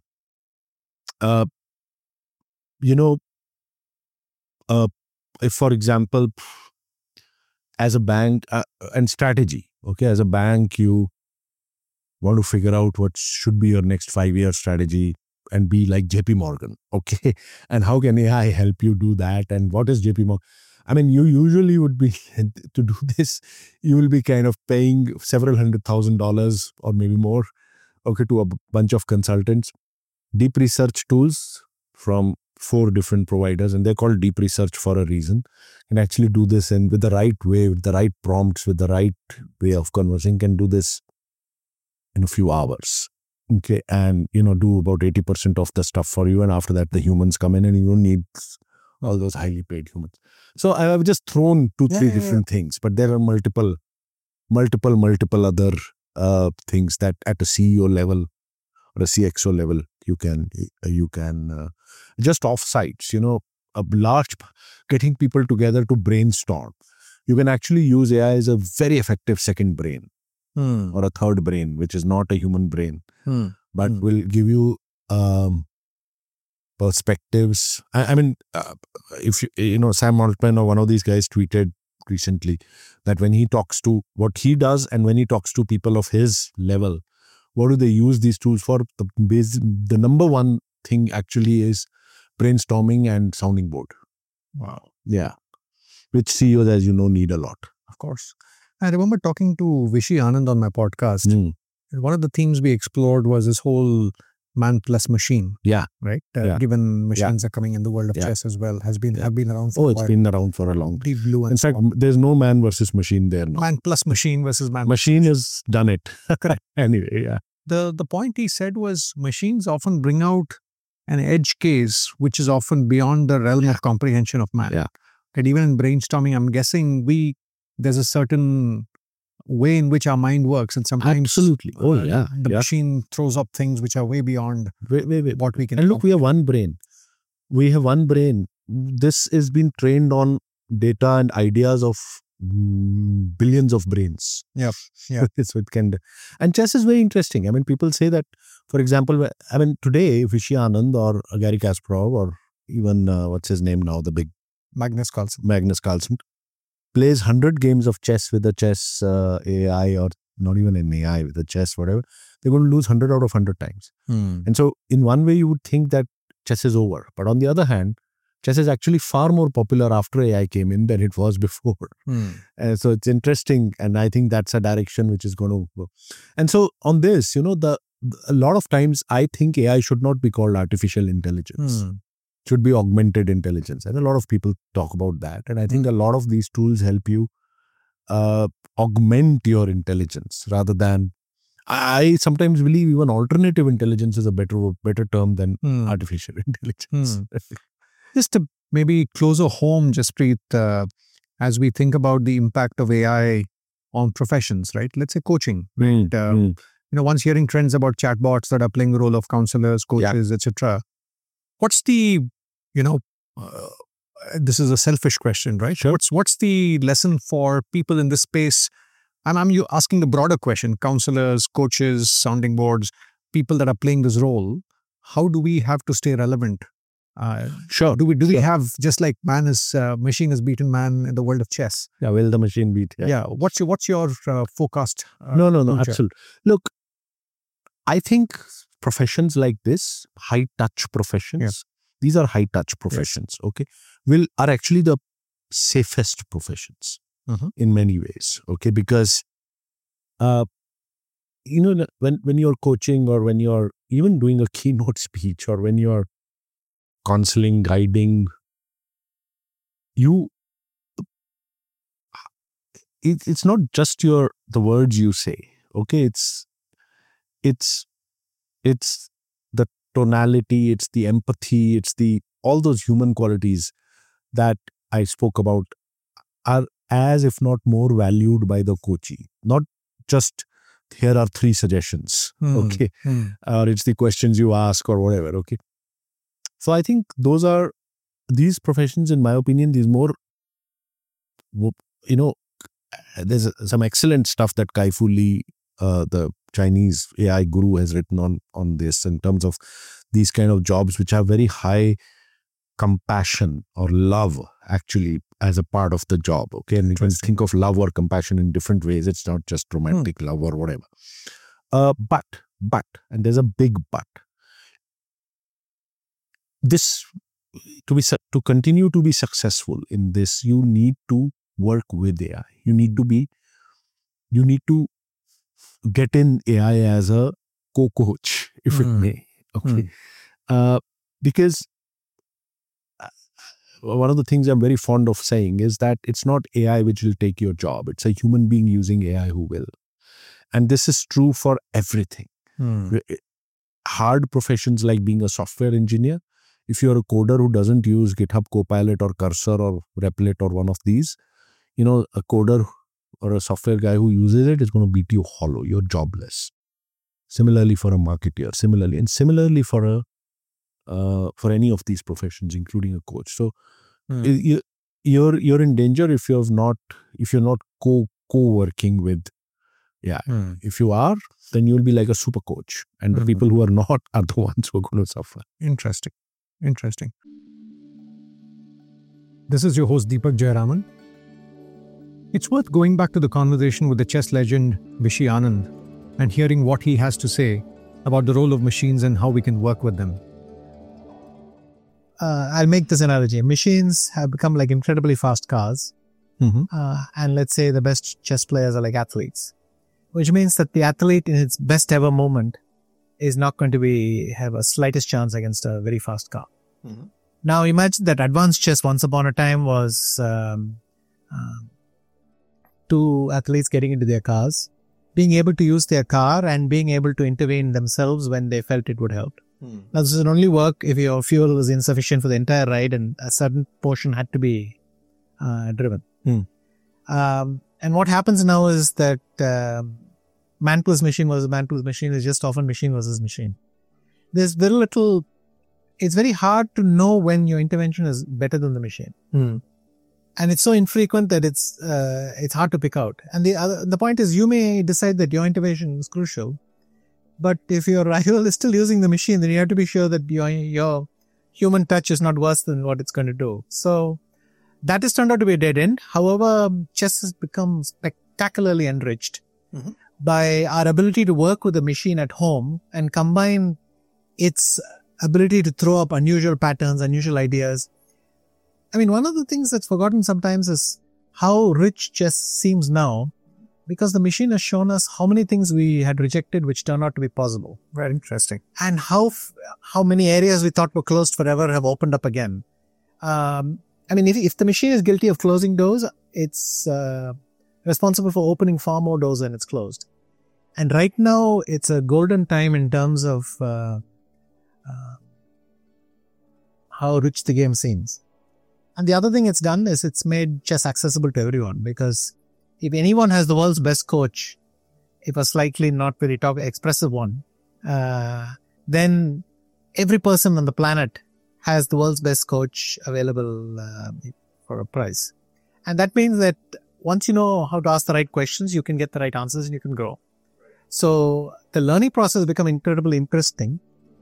S8: if, for example, as a bank and strategy, okay, as a bank, you want to figure out what should be your next 5-year strategy and be like JP Morgan, okay? And how can AI help you do that? And what is JP Morgan? I mean, you usually would be, to do this, you will be kind of paying several $100,000 or maybe more, okay, to a bunch of consultants. Deep research tools from 4 different providers, and they're called deep research for a reason, can actually do this, and with the right way, with the right prompts, with the right way of conversing, can do this in a few hours. Okay, and do about 80% of the stuff for you, and after that the humans come in and you don't need all those highly paid humans. So I have just thrown 2-3 different things, but there are multiple other things that at a CEO level or a CXO level you can just offsites, a large, getting people together to brainstorm. You can actually use AI as a very effective second brain or a third brain, which is not a human brain, but will give you perspectives. I mean, if Sam Altman or one of these guys tweeted recently, that when he talks to what he does and when he talks to people of his level, what do they use these tools for? The number one thing actually is brainstorming and sounding board.
S9: Wow.
S8: Yeah. Which CEOs, as you know, need a lot.
S9: Of course. I remember talking to Vishy Anand on my podcast. And one of the themes we explored was this whole man plus machine.
S8: Yeah.
S9: Right?
S8: Yeah.
S9: Given machines are coming in the world of chess as well, have been around for a while.
S8: It's been around for a long time.
S9: Deep Blue and
S8: in fact, there's no man versus machine there now.
S9: Man plus machine versus man.
S8: Machine has done it.
S9: Correct.
S8: Anyway, yeah.
S9: The point he said was machines often bring out an edge case which is often beyond the realm of comprehension of man.
S8: Yeah.
S9: And even in brainstorming, I'm guessing there's a certain way in which our mind works, and sometimes
S8: absolutely. The
S9: machine throws up things which are way beyond what we can.
S8: And look, we have one brain. This has been trained on data and ideas of billions of brains.
S9: Yeah.
S8: So it can, and chess is very interesting. I mean, people say that, for example, I mean, today Vishy Anand or Garry Kasparov or even what's his name now, the big
S9: Magnus Carlsen
S8: plays 100 games of chess with a chess AI, or not even an AI, with a chess, whatever, they're going to lose 100 out of 100 times. And so in one way, you would think that chess is over. But on the other hand, chess is actually far more popular after AI came in than it was before. So it's interesting. And I think that's a direction which is going to go. And so on this, a lot of times I think AI should not be called artificial intelligence. Should be augmented intelligence. And a lot of people talk about that. And I think a lot of these tools help you augment your intelligence rather than, I sometimes believe even alternative intelligence is a better term than artificial intelligence.
S9: Just to maybe closer home, Jaspreet, as we think about the impact of AI on professions, right? Let's say coaching. Once hearing trends about chatbots that are playing the role of counselors, coaches, etc. What's the, this is a selfish question, right?
S8: Sure.
S9: What's the lesson for people in this space? And I'm asking the broader question, counselors, coaches, sounding boards, people that are playing this role. How do we have to stay relevant?
S8: Sure.
S9: Do we have, just like machine has beaten man in the world of chess?
S8: Yeah, will the machine beat?
S9: Yeah. What's your forecast?
S8: No, absolutely. Look, I think professions like this, high touch professions, these are high touch professions, okay, are actually the safest professions in many ways, okay, because when you're coaching or when you're even doing a keynote speech or when you're counseling, guiding, it's not just the words you say, okay, it's the tonality, it's the empathy, it's all those human qualities that I spoke about are as if not more valued by the coachee. Not just, here are 3 suggestions, okay, or it's the questions you ask or whatever, okay. So I think these professions, in my opinion, these more, there's some excellent stuff that Kai-Fu Lee, the Chinese AI guru, has written on this in terms of these kind of jobs which have very high compassion or love actually as a part of the job. Okay. And you can think of love or compassion in different ways. It's not just romantic love or whatever. But, and there's a big but. This, to continue to be successful in this, you need to work with AI. You need to get in AI as a co-coach, if it may. Okay. Because one of the things I'm very fond of saying is that it's not AI which will take your job. It's a human being using AI who will. And this is true for everything. Hard professions like being a software engineer, if you're a coder who doesn't use GitHub Copilot or Cursor or Replit or one of these, a coder or a software guy who uses it is going to beat you hollow. You're jobless. Similarly for a marketer, similarly for any of these professions, including a coach. So you're in danger if you're not co-working with. If you are, then you'll be like a super coach, and the people who are not are the ones who are going to suffer.
S9: Interesting. This is your host Deepak Jayaraman. It's worth going back to the conversation with the chess legend Vishy Anand and hearing what he has to say about the role of machines and how we can work with them.
S11: I'll make this analogy. Machines have become like incredibly fast cars. And let's say the best chess players are like athletes, which means that the athlete in its best ever moment is not going to have a slightest chance against a very fast car. Now imagine that advanced chess once upon a time was two athletes getting into their cars, being able to use their car and being able to intervene themselves when they felt it would help. Now this would only work if your fuel was insufficient for the entire ride and a certain portion had to be driven. And what happens now is that man plus machine versus man plus machine is just often machine versus machine. There's very little, it's very hard to know when your intervention is better than the machine. And it's so infrequent that it's hard to pick out. And the point is, you may decide that your intervention is crucial, but if your rival is still using the machine, then you have to be sure that your human touch is not worse than what it's going to do. So that has turned out to be a dead end. However, chess has become spectacularly enriched by our ability to work with the machine at home and combine its ability to throw up unusual patterns, unusual ideas. I mean, one of the things that's forgotten sometimes is how rich chess seems now, because the machine has shown us how many things we had rejected which turned out to be possible.
S9: Very interesting.
S11: And how many areas we thought were closed forever have opened up again. I mean, if the machine is guilty of closing doors, it's responsible for opening far more doors than it's closed. And right now, it's a golden time in terms of how rich the game seems. And the other thing it's done is it's made chess accessible to everyone, because if anyone has the world's best coach, if a slightly not very expressive one, then every person on the planet has the world's best coach available for a price. And that means that once you know how to ask the right questions, you can get the right answers and you can grow. So the learning process has become incredibly interesting.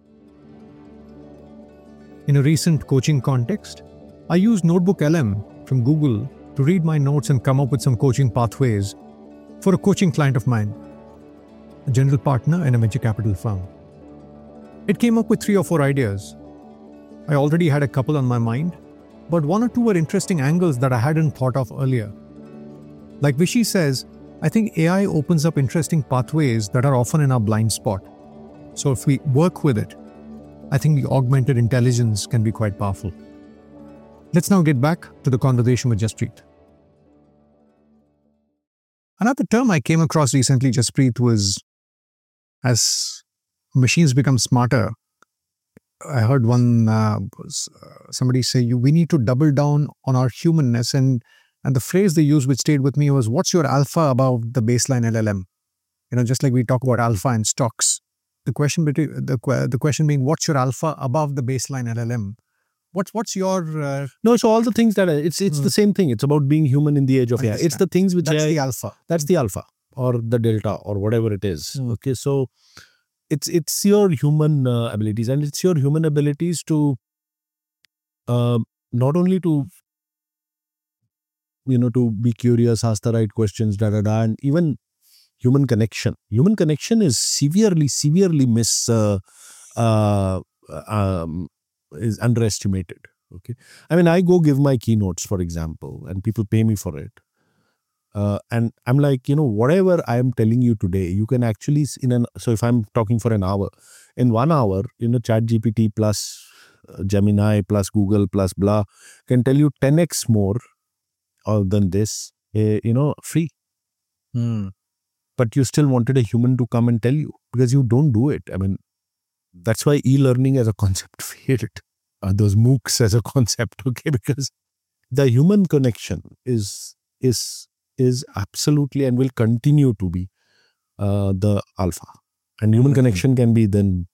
S9: In a recent coaching context, I used Notebook LM from Google to read my notes and come up with some coaching pathways for a coaching client of mine, a general partner in a venture capital firm. It came up with 3 or 4 ideas. I already had a couple on my mind, but 1 or 2 were interesting angles that I hadn't thought of earlier. Like Vishy says, I think AI opens up interesting pathways that are often in our blind spot. So if we work with it, I think the augmented intelligence can be quite powerful. Let's now get back to the conversation with Jaspreet. Another term I came across recently, Jaspreet, was as machines become smarter. I heard somebody say, we need to double down on our humanness. And the phrase they used which stayed with me was, what's your alpha above the baseline LLM? Just like we talk about alpha and stocks. The question being, what's your alpha above the baseline LLM? What's your...
S8: No, so all the things that... It's the same thing. It's about being human in the age of AI. It's the things which
S9: That's
S8: AI...
S9: the alpha.
S8: That's the alpha or the delta or whatever it is. Okay, so it's your human abilities, and it's your human abilities to not only to to be curious, ask the right questions, and even human connection. Human connection is severely is underestimated. Okay, I mean, I go give my keynotes, for example, and people pay me for it. And I'm like, whatever I am telling you today, you can actually, so if I'm talking for an hour, in 1 hour, ChatGPT plus Gemini plus Google plus blah can tell you 10x more than this, free. But you still wanted a human to come and tell you, because you don't do it. I mean, that's why e-learning as a concept failed. Those MOOCs as a concept, okay, because the human connection is absolutely and will continue to be the alpha, and human connection can be then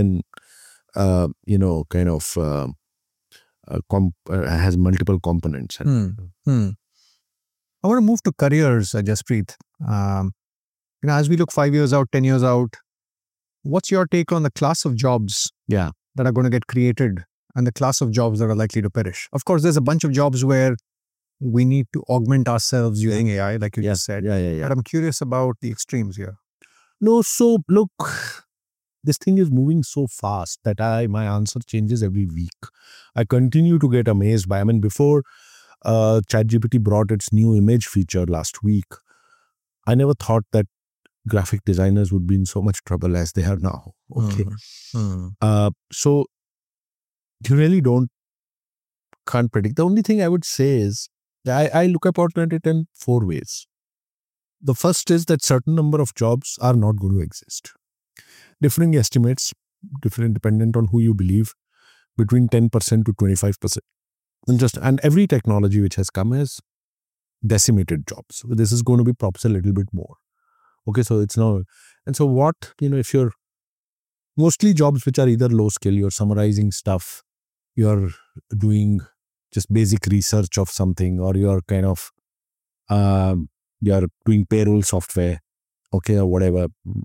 S8: has multiple components.
S9: I want to move to careers, Jaspreet. As we look 5 years out, 10 years out, what's your take on the class of jobs that are going to get created and the class of jobs that are likely to perish? Of course, there's a bunch of jobs where we need to augment ourselves using AI, like you just said.
S8: Yeah.
S9: But I'm curious about the extremes here.
S8: No, so look, this thing is moving so fast that my answer changes every week. I continue to get amazed by, before ChatGPT brought its new image feature last week, I never thought that graphic designers would be in so much trouble as they are now. Okay. So you really can't predict. The only thing I would say is, I look upon it in 4 ways. The first is that certain number of jobs are not going to exist. Differing estimates, different dependent on who you believe, between 10% to 25%. And every technology which has come has decimated jobs. This is going to be perhaps a little bit more. Okay, so it's now, and so what, if you're mostly jobs which are either low skill, you're summarizing stuff, you're doing just basic research of something, or you're kind of, you're doing payroll software, okay, or whatever,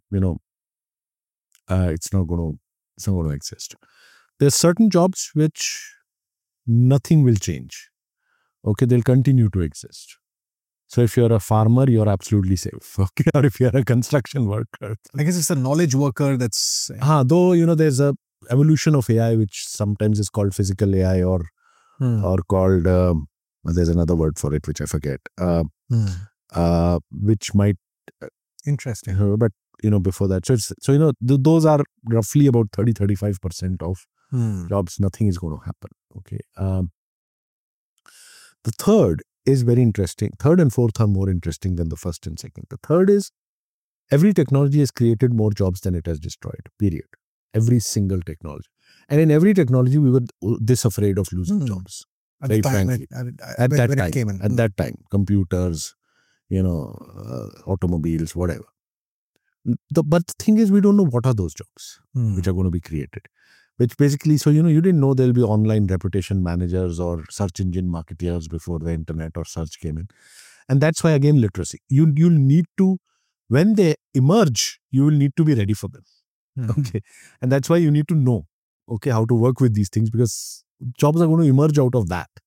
S8: it's not going to exist. There's certain jobs which nothing will change. Okay, they'll continue to exist. So if you're a farmer, you're absolutely safe. Okay, or if you're a construction worker,
S9: I guess it's a knowledge worker that's.
S8: Though there's a evolution of AI which sometimes is called physical AI or called there's another word for it which I forget. Which might
S9: interesting,
S8: but before that, so those are roughly about 30-35% of jobs. Nothing is going to happen. Okay. The third is very interesting. Third and fourth are more interesting than the first and second. The third is, every technology has created more jobs than it has destroyed. Period. Every single technology, and in every technology, we were this afraid of losing jobs.
S9: At
S8: very
S9: the time
S8: frankly,
S9: at that time,
S8: at that time, computers, automobiles, whatever. But the thing is, we don't know what are those jobs which are going to be created. Which basically, so you didn't know there'll be online reputation managers or search engine marketeers before the internet or search came in. And that's why, again, literacy. You'll need to, when they emerge, you will need to be ready for them. Okay. And that's why you need to know, okay, how to work with these things, because jobs are going to emerge out of that.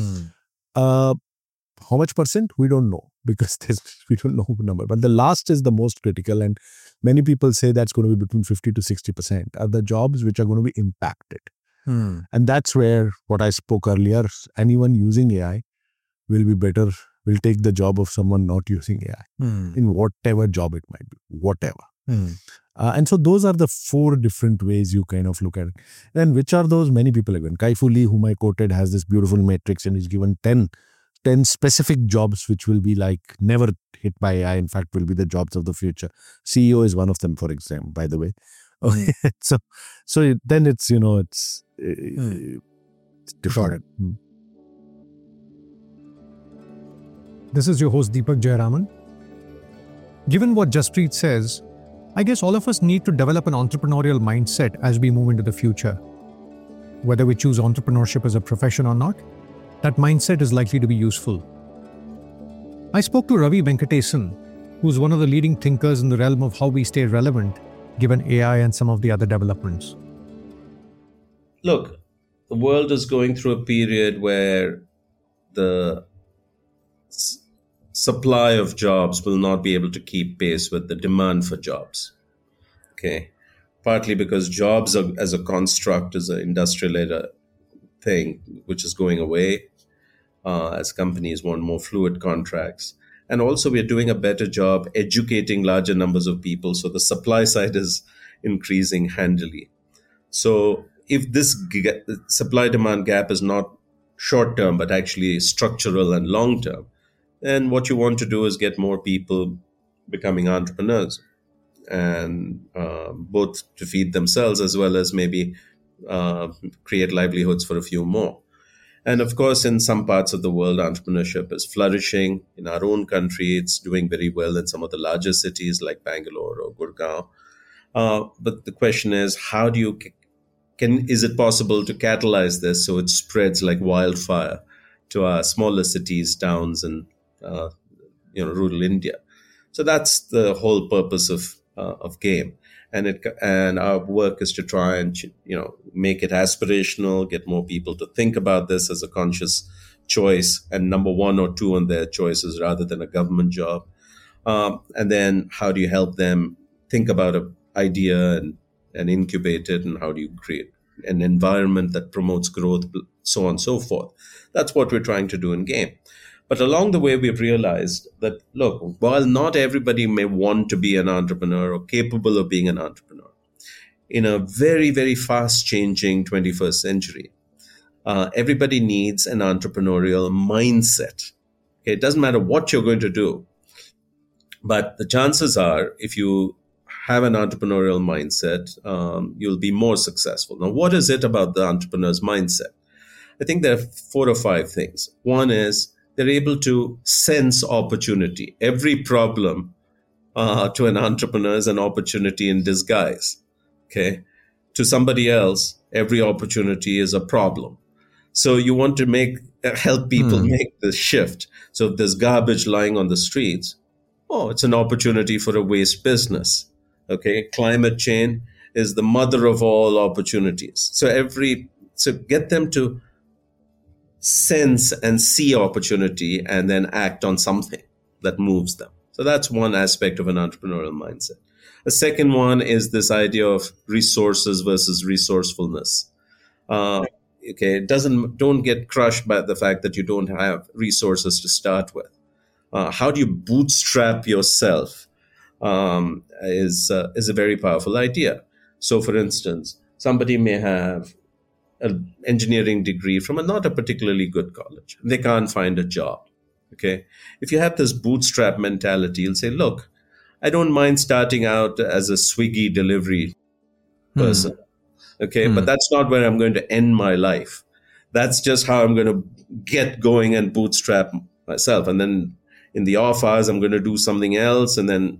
S8: How much percent? We don't know, because we don't know the number. But the last is the most critical, and many people say that's going to be between 50 to 60% are the jobs which are going to be impacted. And that's where, what I spoke earlier, anyone using AI will take the job of someone not using AI in whatever job it might be, whatever. And so those are the 4 different ways you kind of look at it. Then which are those? Many people have given. Kai-Fu Lee, whom I quoted, has this beautiful matrix, and he's given 10 specific jobs which will be like never hit by AI, in fact will be the jobs of the future. CEO is one of them, for example, by the way. Okay. So then it's it's different.
S9: This is your host Deepak Jayaraman. Given what Jaspreet says, I guess all of us need to develop an entrepreneurial mindset as we move into the future. Whether we choose entrepreneurship as a profession or not, that mindset is likely to be useful. I spoke to Ravi Venkatesan, who's one of the leading thinkers in the realm of how we stay relevant given AI and some of the other developments.
S12: Look, the world is going through a period where the supply of jobs will not be able to keep pace with the demand for jobs. Okay. Partly because jobs as a construct is an industrial thing which is going away as companies want more fluid contracts. And also we're doing a better job educating larger numbers of people. So the supply side is increasing handily. So if this supply-demand gap is not short-term, but actually structural and long-term, then what you want to do is get more people becoming entrepreneurs, and both to feed themselves as well as maybe create livelihoods for a few more. And of course, in some parts of the world, entrepreneurship is flourishing. In our own country, it's doing very well in some of the larger cities like Bangalore or Gurgaon. But the question is, how do you is it possible to catalyze this so it spreads like wildfire to our smaller cities, towns, and rural India? So that's the whole purpose of GAME. and our work is to try and make it aspirational, get more people to think about this as a conscious choice, and number 1 or 2 on their choices rather than a government job. And then how do you help them think about an idea and incubate it, and how do you create an environment that promotes growth, so on and so forth. That's what we're trying to do in GAME. But along the way, we've realized that, look, while not everybody may want to be an entrepreneur or capable of being an entrepreneur, in a very, very fast-changing 21st century, everybody needs an entrepreneurial mindset. Okay? It doesn't matter what you're going to do, but the chances are, if you have an entrepreneurial mindset, you'll be more successful. Now, what is it about the entrepreneur's mindset? I think there are 4 or 5 things. One is they're able to sense opportunity. Every problem to an entrepreneur is an opportunity in disguise. Okay, to somebody else, every opportunity is a problem. So you want to help people make the shift. So if there's garbage lying on the streets, it's an opportunity for a waste business. Okay, climate change is the mother of all opportunities. So get them to sense and see opportunity and then act on something that moves them. So that's one aspect of an entrepreneurial mindset. The second one is this idea of resources versus resourcefulness. Don't get crushed by the fact that you don't have resources to start with. How do you bootstrap yourself is a very powerful idea. So, for instance, somebody may have an engineering degree from not a particularly good college. They can't find a job. Okay, if you have this bootstrap mentality, you'll say, "Look, I don't mind starting out as a Swiggy delivery person. Okay, but that's not where I'm going to end my life. That's just how I'm going to get going and bootstrap myself. And then in the off hours, I'm going to do something else. And then,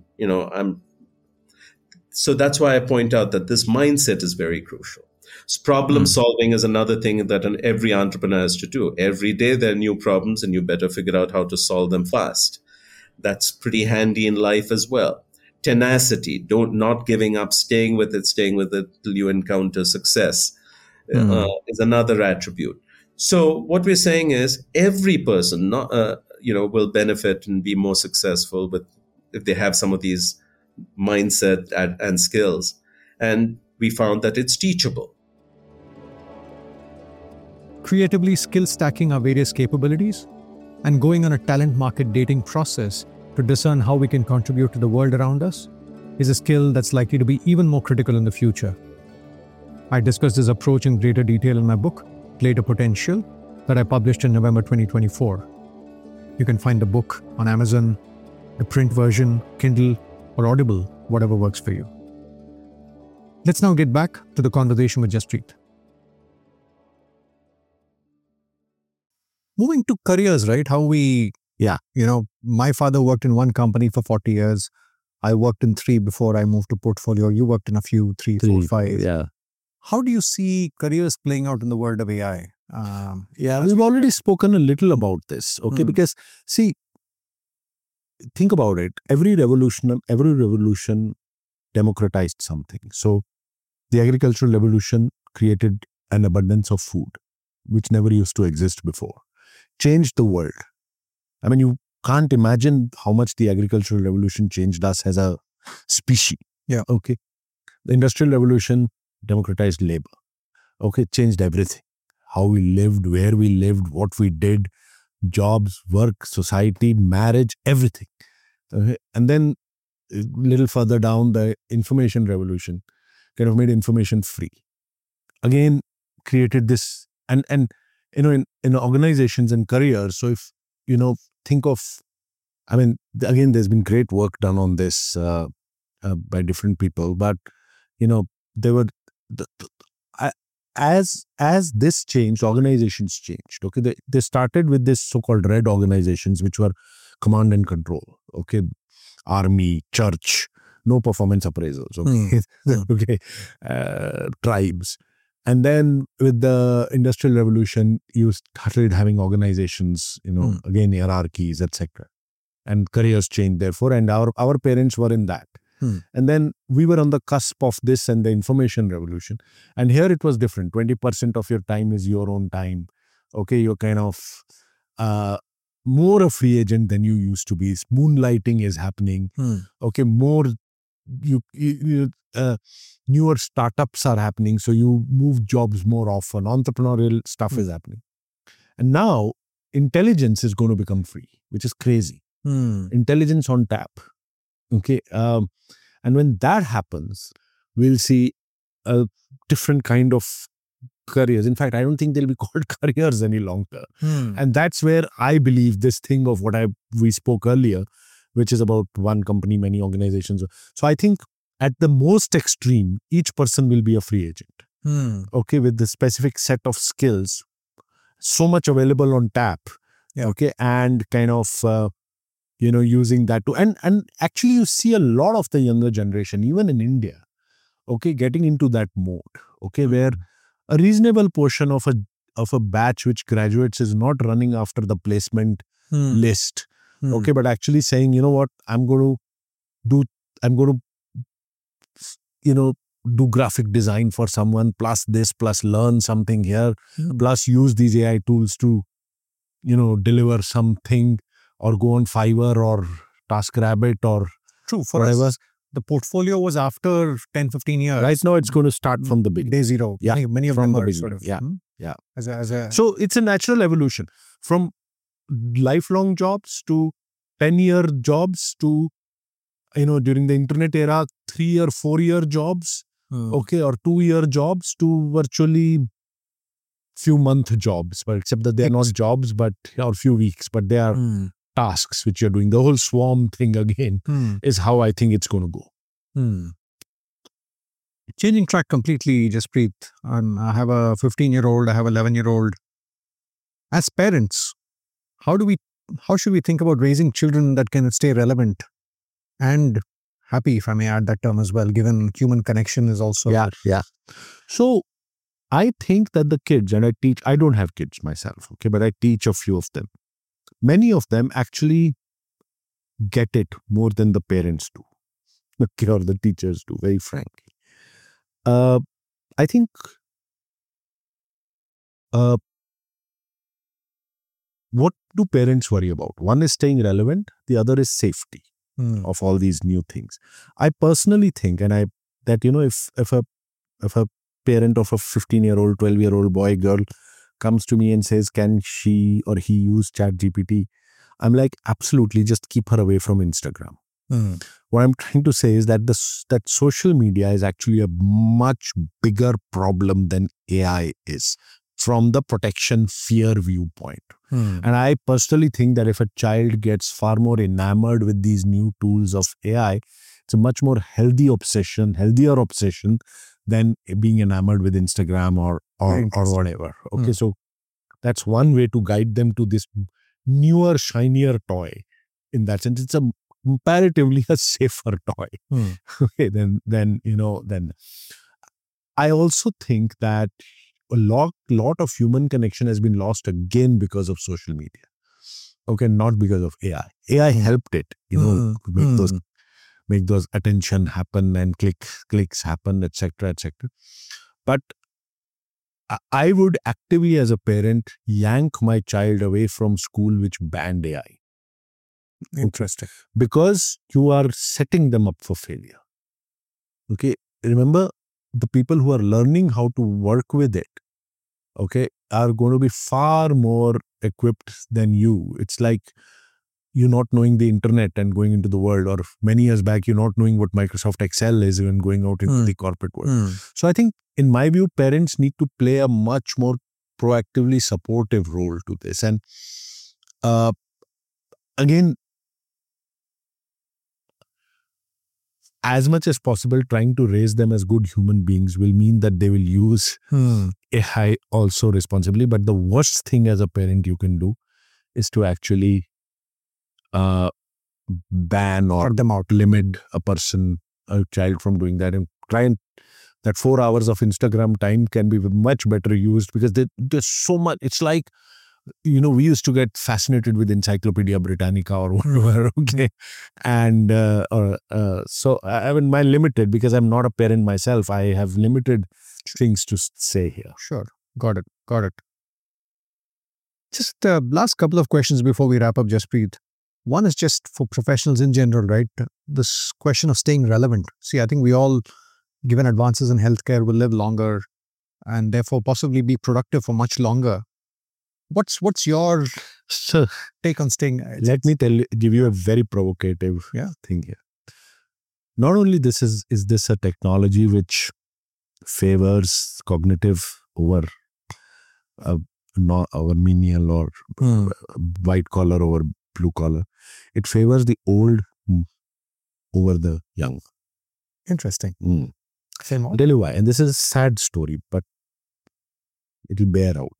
S12: so that's why I point out that this mindset is very crucial. So problem solving is another thing that every entrepreneur has to do. Every day there are new problems and you better figure out how to solve them fast. That's pretty handy in life as well. Tenacity, not giving up, staying with it till you encounter success is another attribute. So what we're saying is every person, will benefit and be more successful if they have some of these mindset and skills. And we found that it's teachable.
S9: Creatively skill stacking our various capabilities and going on a talent market dating process to discern how we can contribute to the world around us is a skill that's likely to be even more critical in the future. I discuss this approach in greater detail in my book, Play to Potential, that I published in November 2024. You can find the book on Amazon, the print version, Kindle, or Audible, whatever works for you. Let's now get back to the conversation with Jaspreet. Moving to careers, right? My father worked in one company for 40 years. I worked in 3 before I moved to Portfolio. You worked in a few, 3, 4, 5.
S8: Yeah.
S9: How do you see careers playing out in the world of AI?
S8: We've already spoken a little about this, okay? Because, see, think about it. Every revolution democratized something. So, the agricultural revolution created an abundance of food, which never used to exist before. Changed the world. I mean, you can't imagine how much the agricultural revolution changed us as a species.
S9: Yeah.
S8: Okay. The industrial revolution democratized labor. Okay. Changed everything. How we lived, where we lived, what we did, jobs, work, society, marriage, everything. Okay. And then a little further down, the information revolution kind of made information free. Again, created this and in organizations and careers. So if, think of, again, there's been great work done on this by different people, but, there were, as this changed, organizations changed. Okay. They started with this so-called red organizations, which were command and control. Okay. Army, church, no performance appraisals. Okay. Okay. Tribes. And then with the Industrial Revolution, you started having organizations, again, hierarchies, etc. And careers changed, therefore. And our parents were in that. And then we were on the cusp of this and the information revolution. And here it was different. 20% of your time is your own time. Okay, you're kind of more a free agent than you used to be. Moonlighting is happening. Okay, more newer startups are happening. So you move jobs more often. Entrepreneurial stuff is happening. And now intelligence is going to become free, which is crazy. Intelligence on tap. Okay. And when that happens, we'll see a different kind of careers. In fact, I don't think they'll be called careers any longer. And that's where I believe this thing of what we spoke earlier, which is about one company, many organizations. So I think at the most extreme, each person will be a free agent. Okay, with the specific set of skills, so much available on tap. Okay, and kind of using that to and actually you see a lot of the younger generation, even in India, okay, getting into that mode. Okay, where a reasonable portion of a batch which graduates is not running after the placement list. Okay, but actually saying, you know what, I'm going to do graphic design for someone, plus this, plus learn something here, plus use these AI tools to, deliver something, or go on Fiverr or TaskRabbit or
S9: for
S8: whatever.
S9: Us, the portfolio was after 10, 15 years.
S8: Right now, it's going to start from the beginning.
S9: Day zero.
S8: Yeah,
S9: many of
S8: from
S9: them
S8: the
S9: are sort of.
S8: Yeah.
S9: So
S8: it's a natural evolution from lifelong jobs to 10-year jobs to, during the internet era, 3 or 4-year jobs, okay, or 2-year jobs to virtually few month jobs, but except that they're not jobs, but or few weeks, but they are tasks which you're doing. The whole swarm thing again is how I think it's going to go.
S9: Changing track completely, Jaspreet. I have a 15-year-old, I have an 11-year-old. As parents, how should we think about raising children that can stay relevant and happy, if I may add that term as well, given human connection is also...
S8: Yeah. So, I think that the kids, and I don't have kids myself, okay, but I teach a few of them. Many of them actually get it more than the parents do, okay, or the teachers do, very frankly. I think what do parents worry about? One is staying relevant, the other is safety of all these new things. I personally think, and if a parent of a 15-year-old, 12-year-old boy, girl comes to me and says, can she or he use ChatGPT? I'm like, absolutely, just keep her away from Instagram. What I'm trying to say is that that social media is actually a much bigger problem than AI is from the protection fear viewpoint. And I personally think that if a child gets far more enamored with these new tools of AI, it's a much more healthier obsession than being enamored with Instagram or whatever. Okay, so that's one way to guide them to this newer, shinier toy. In that sense, it's comparatively a safer toy. Okay, then I also think that a lot of human connection has been lost again because of social media. Okay, not because of AI. AI helped it, make those attention happen and clicks happen, etc., etc. But I would actively, as a parent, yank my child away from school which banned AI.
S9: Interesting.
S8: Because you are setting them up for failure. Okay, remember, the people who are learning how to work with it, okay, are going to be far more equipped than you. It's like you not knowing the internet and going into the world, or many years back, you not knowing what Microsoft Excel is and going out into the corporate world. So I think, in my view, parents need to play a much more proactively supportive role to this. And again, as much as possible, trying to raise them as good human beings will mean that they will use AI also responsibly. But the worst thing as a parent you can do is to actually ban or limit a child from doing that, and try and that 4 hours of Instagram time can be much better used, because there's so much. It's like we used to get fascinated with Encyclopedia Britannica or whatever, okay? And so, I mean, my limited, because I'm not a parent myself, I have limited things to say here.
S9: Sure. Got it. Just last couple of questions before we wrap up, Jaspreet. One is just for professionals in general, right? This question of staying relevant. See, I think we all, given advances in healthcare, will live longer and therefore possibly be productive for much longer. What's your take on staying?
S8: Let me give you a very provocative thing here. Not only is this a technology which favors cognitive over menial or white collar over blue collar, it favors the old over the young.
S9: Interesting.
S8: I'll tell you why. And this is a sad story, but it will bear out.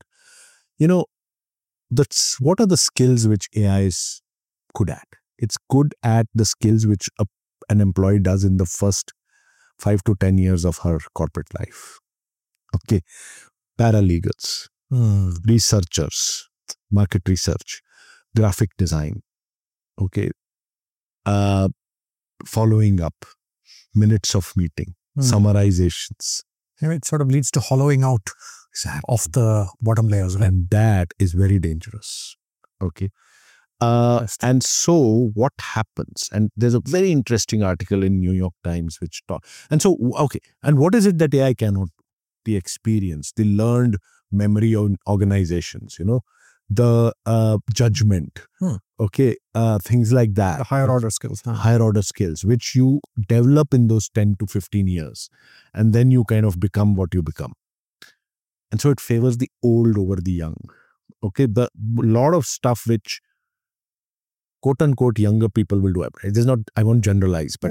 S8: What are the skills which AI is good at? It's good at the skills which an employee does in the first 5 to 10 years of her corporate life. Okay. Paralegals, researchers, market research, graphic design, okay, following up, minutes of meeting, summarizations.
S9: It sort of leads to hollowing out of the bottom layers. Right?
S8: And that is very dangerous. Okay. And so what happens? And there's a very interesting article in New York Times which and so, okay. And what is it that AI cannot? The experience, the learned memory on organizations, the judgment, okay, things like that.
S9: The higher order skills.
S8: Higher order skills, which you develop in those 10 to 15 years. And then you kind of become what you become. And so it favors the old over the young. Okay, the lot of stuff which quote unquote younger people will do. It is not, I won't generalize, but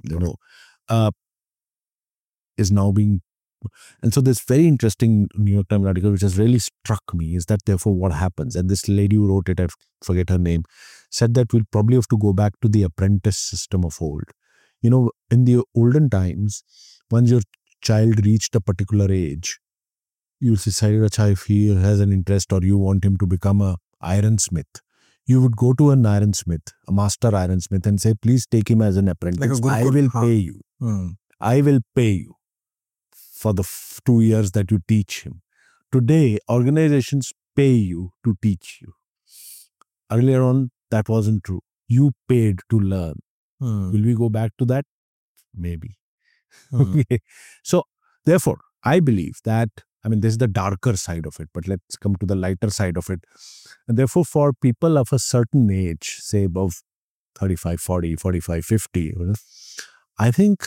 S8: is now being. And so this very interesting New York Times article, which has really struck me, is that therefore what happens, and this lady who wrote it, I forget her name, said that we'll probably have to go back to the apprentice system of old. In the olden times, once your child reached a particular age, you decided if he has an interest or you want him to become a ironsmith, you would go to an ironsmith, a master ironsmith, and say, please take him as an apprentice. I will pay you. I will pay you for the 2 years that you teach him. Today, organizations pay you to teach you. Earlier on, that wasn't true. You paid to learn. Will we go back to that? Maybe. Okay. So, therefore, I believe that, this is the darker side of it, but let's come to the lighter side of it. And therefore, for people of a certain age, say above 35, 40, 45, 50, I think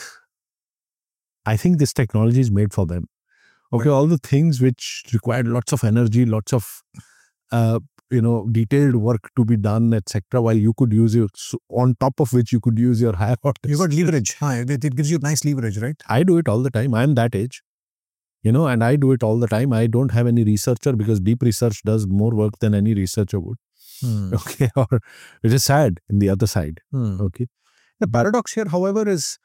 S8: this technology is made for them. Okay, all the things which required lots of energy, lots of, detailed work to be done, etc. While you could use on top of which you could use your higher orders.
S9: You got leverage. It gives you nice leverage, right?
S8: I do it all the time. I'm that age, and I do it all the time. I don't have any researcher because deep research does more work than any researcher would. Okay, which is sad in the other side. Okay.
S9: The paradox here, however, is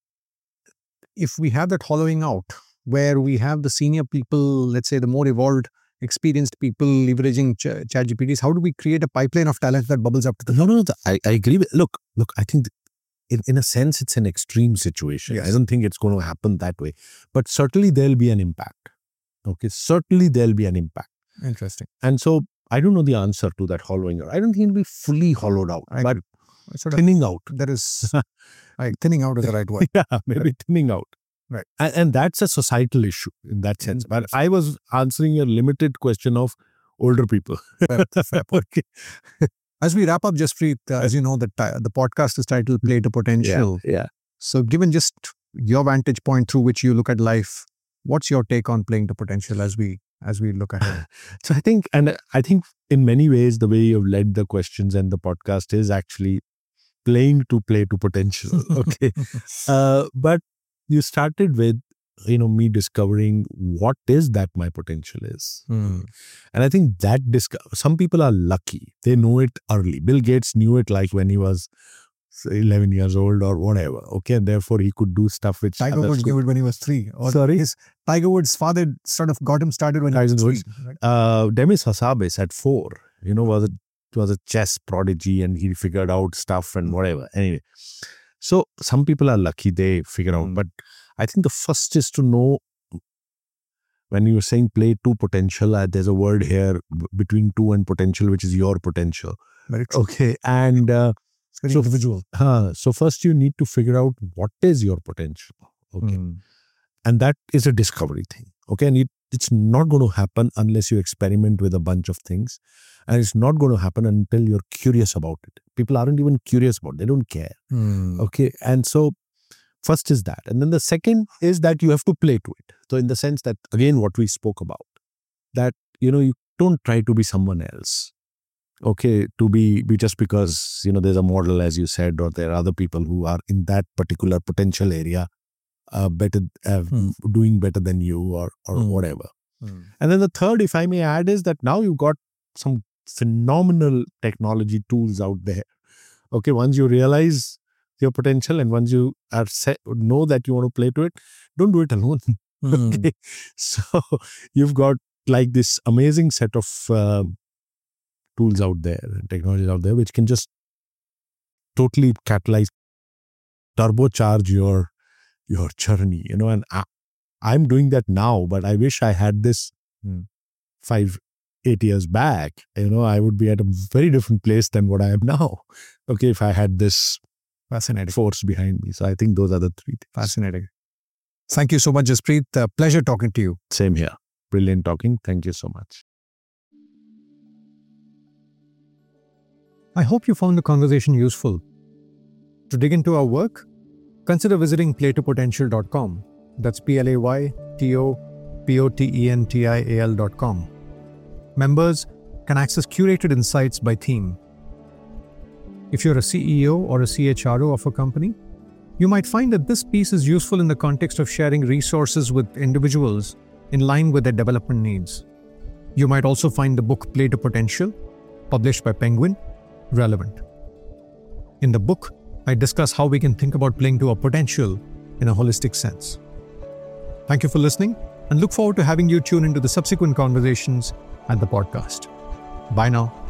S9: if we have that hollowing out, where we have the senior people, let's say the more evolved, experienced people leveraging ChatGPTs, how do we create a pipeline of talent that bubbles up to the top?
S8: No, I agree with, look, I think in a sense, it's an extreme situation. Yes. I don't think it's going to happen that way, but certainly there'll be an impact. Okay, certainly there'll be an impact.
S9: Interesting.
S8: And so I don't know the answer to that hollowing out. I don't think it'll be fully hollowed out, but thinning out.
S9: There is, thinning out is the right word.
S8: Yeah, maybe thinning out.
S9: Right.
S8: And that's a societal issue in that sense. But I was answering a limited question of older people.
S9: Fair point. Okay. As we wrap up, Jaspreet, as you know, the podcast is titled Play to Potential.
S8: Yeah.
S9: So given just your vantage point through which you look at life, what's your take on playing to potential as we look ahead?
S8: So I think in many ways, the way you've led the questions and the podcast is actually playing to play to potential. Okay. But you started with, me discovering what is that my potential is. And I think that some people are lucky. They know it early. Bill Gates knew it like when he was 11 years old or whatever. Okay, and therefore he could do stuff which
S9: Tiger Woods knew it when he was 3. Or Tiger Woods' father sort of got him started when he was 3. Right?
S8: Demis Hassabis at 4, was a chess prodigy and he figured out stuff and whatever. Anyway, so some people are lucky they figure out. But I think the first is to know, when you were saying play to potential, there's a word here between to and potential, which is your potential.
S9: Very true.
S8: Okay, and
S9: it's very individual.
S8: So first you need to figure out what is your potential. Okay, and that is a discovery thing. Okay, and it's not going to happen unless you experiment with a bunch of things, and it's not going to happen until you're curious about it. People aren't even curious about it; they don't care. Okay, and so first is that, and then the second is that you have to play to it. So in the sense that, again, what we spoke about, that you don't try to be someone else. Okay, to be just because there's a model, as you said, or there are other people who are in that particular potential area better, doing better than you or whatever. And then the third, if I may add, is that now you've got some phenomenal technology tools out there. Okay, once you realize your potential and once you are know that you want to play to it, don't do it alone. Okay, so you've got like this amazing set of tools out there, technologies out there, which can just totally catalyze, turbocharge your journey, and I'm doing that now, but I wish I had this 5-8 years back. I would be at a very different place than what I am now. Okay, if I had this fascinating force behind me. So I think those are the 3 things.
S9: Fascinating. Thank you so much, Jaspreet. Pleasure talking to you.
S8: Same here. Brilliant talking. Thank you so much.
S9: I hope you found the conversation useful. To dig into our work, consider visiting playtopotential.com. That's playtopotential.com. Members can access curated insights by theme. If you're a CEO or a CHRO of a company, you might find that this piece is useful in the context of sharing resources with individuals in line with their development needs. You might also find the book Play to Potential, published by Penguin, relevant. In the book, I discuss how we can think about playing to our potential in a holistic sense. Thank you for listening and look forward to having you tune into the subsequent conversations at the podcast. Bye now.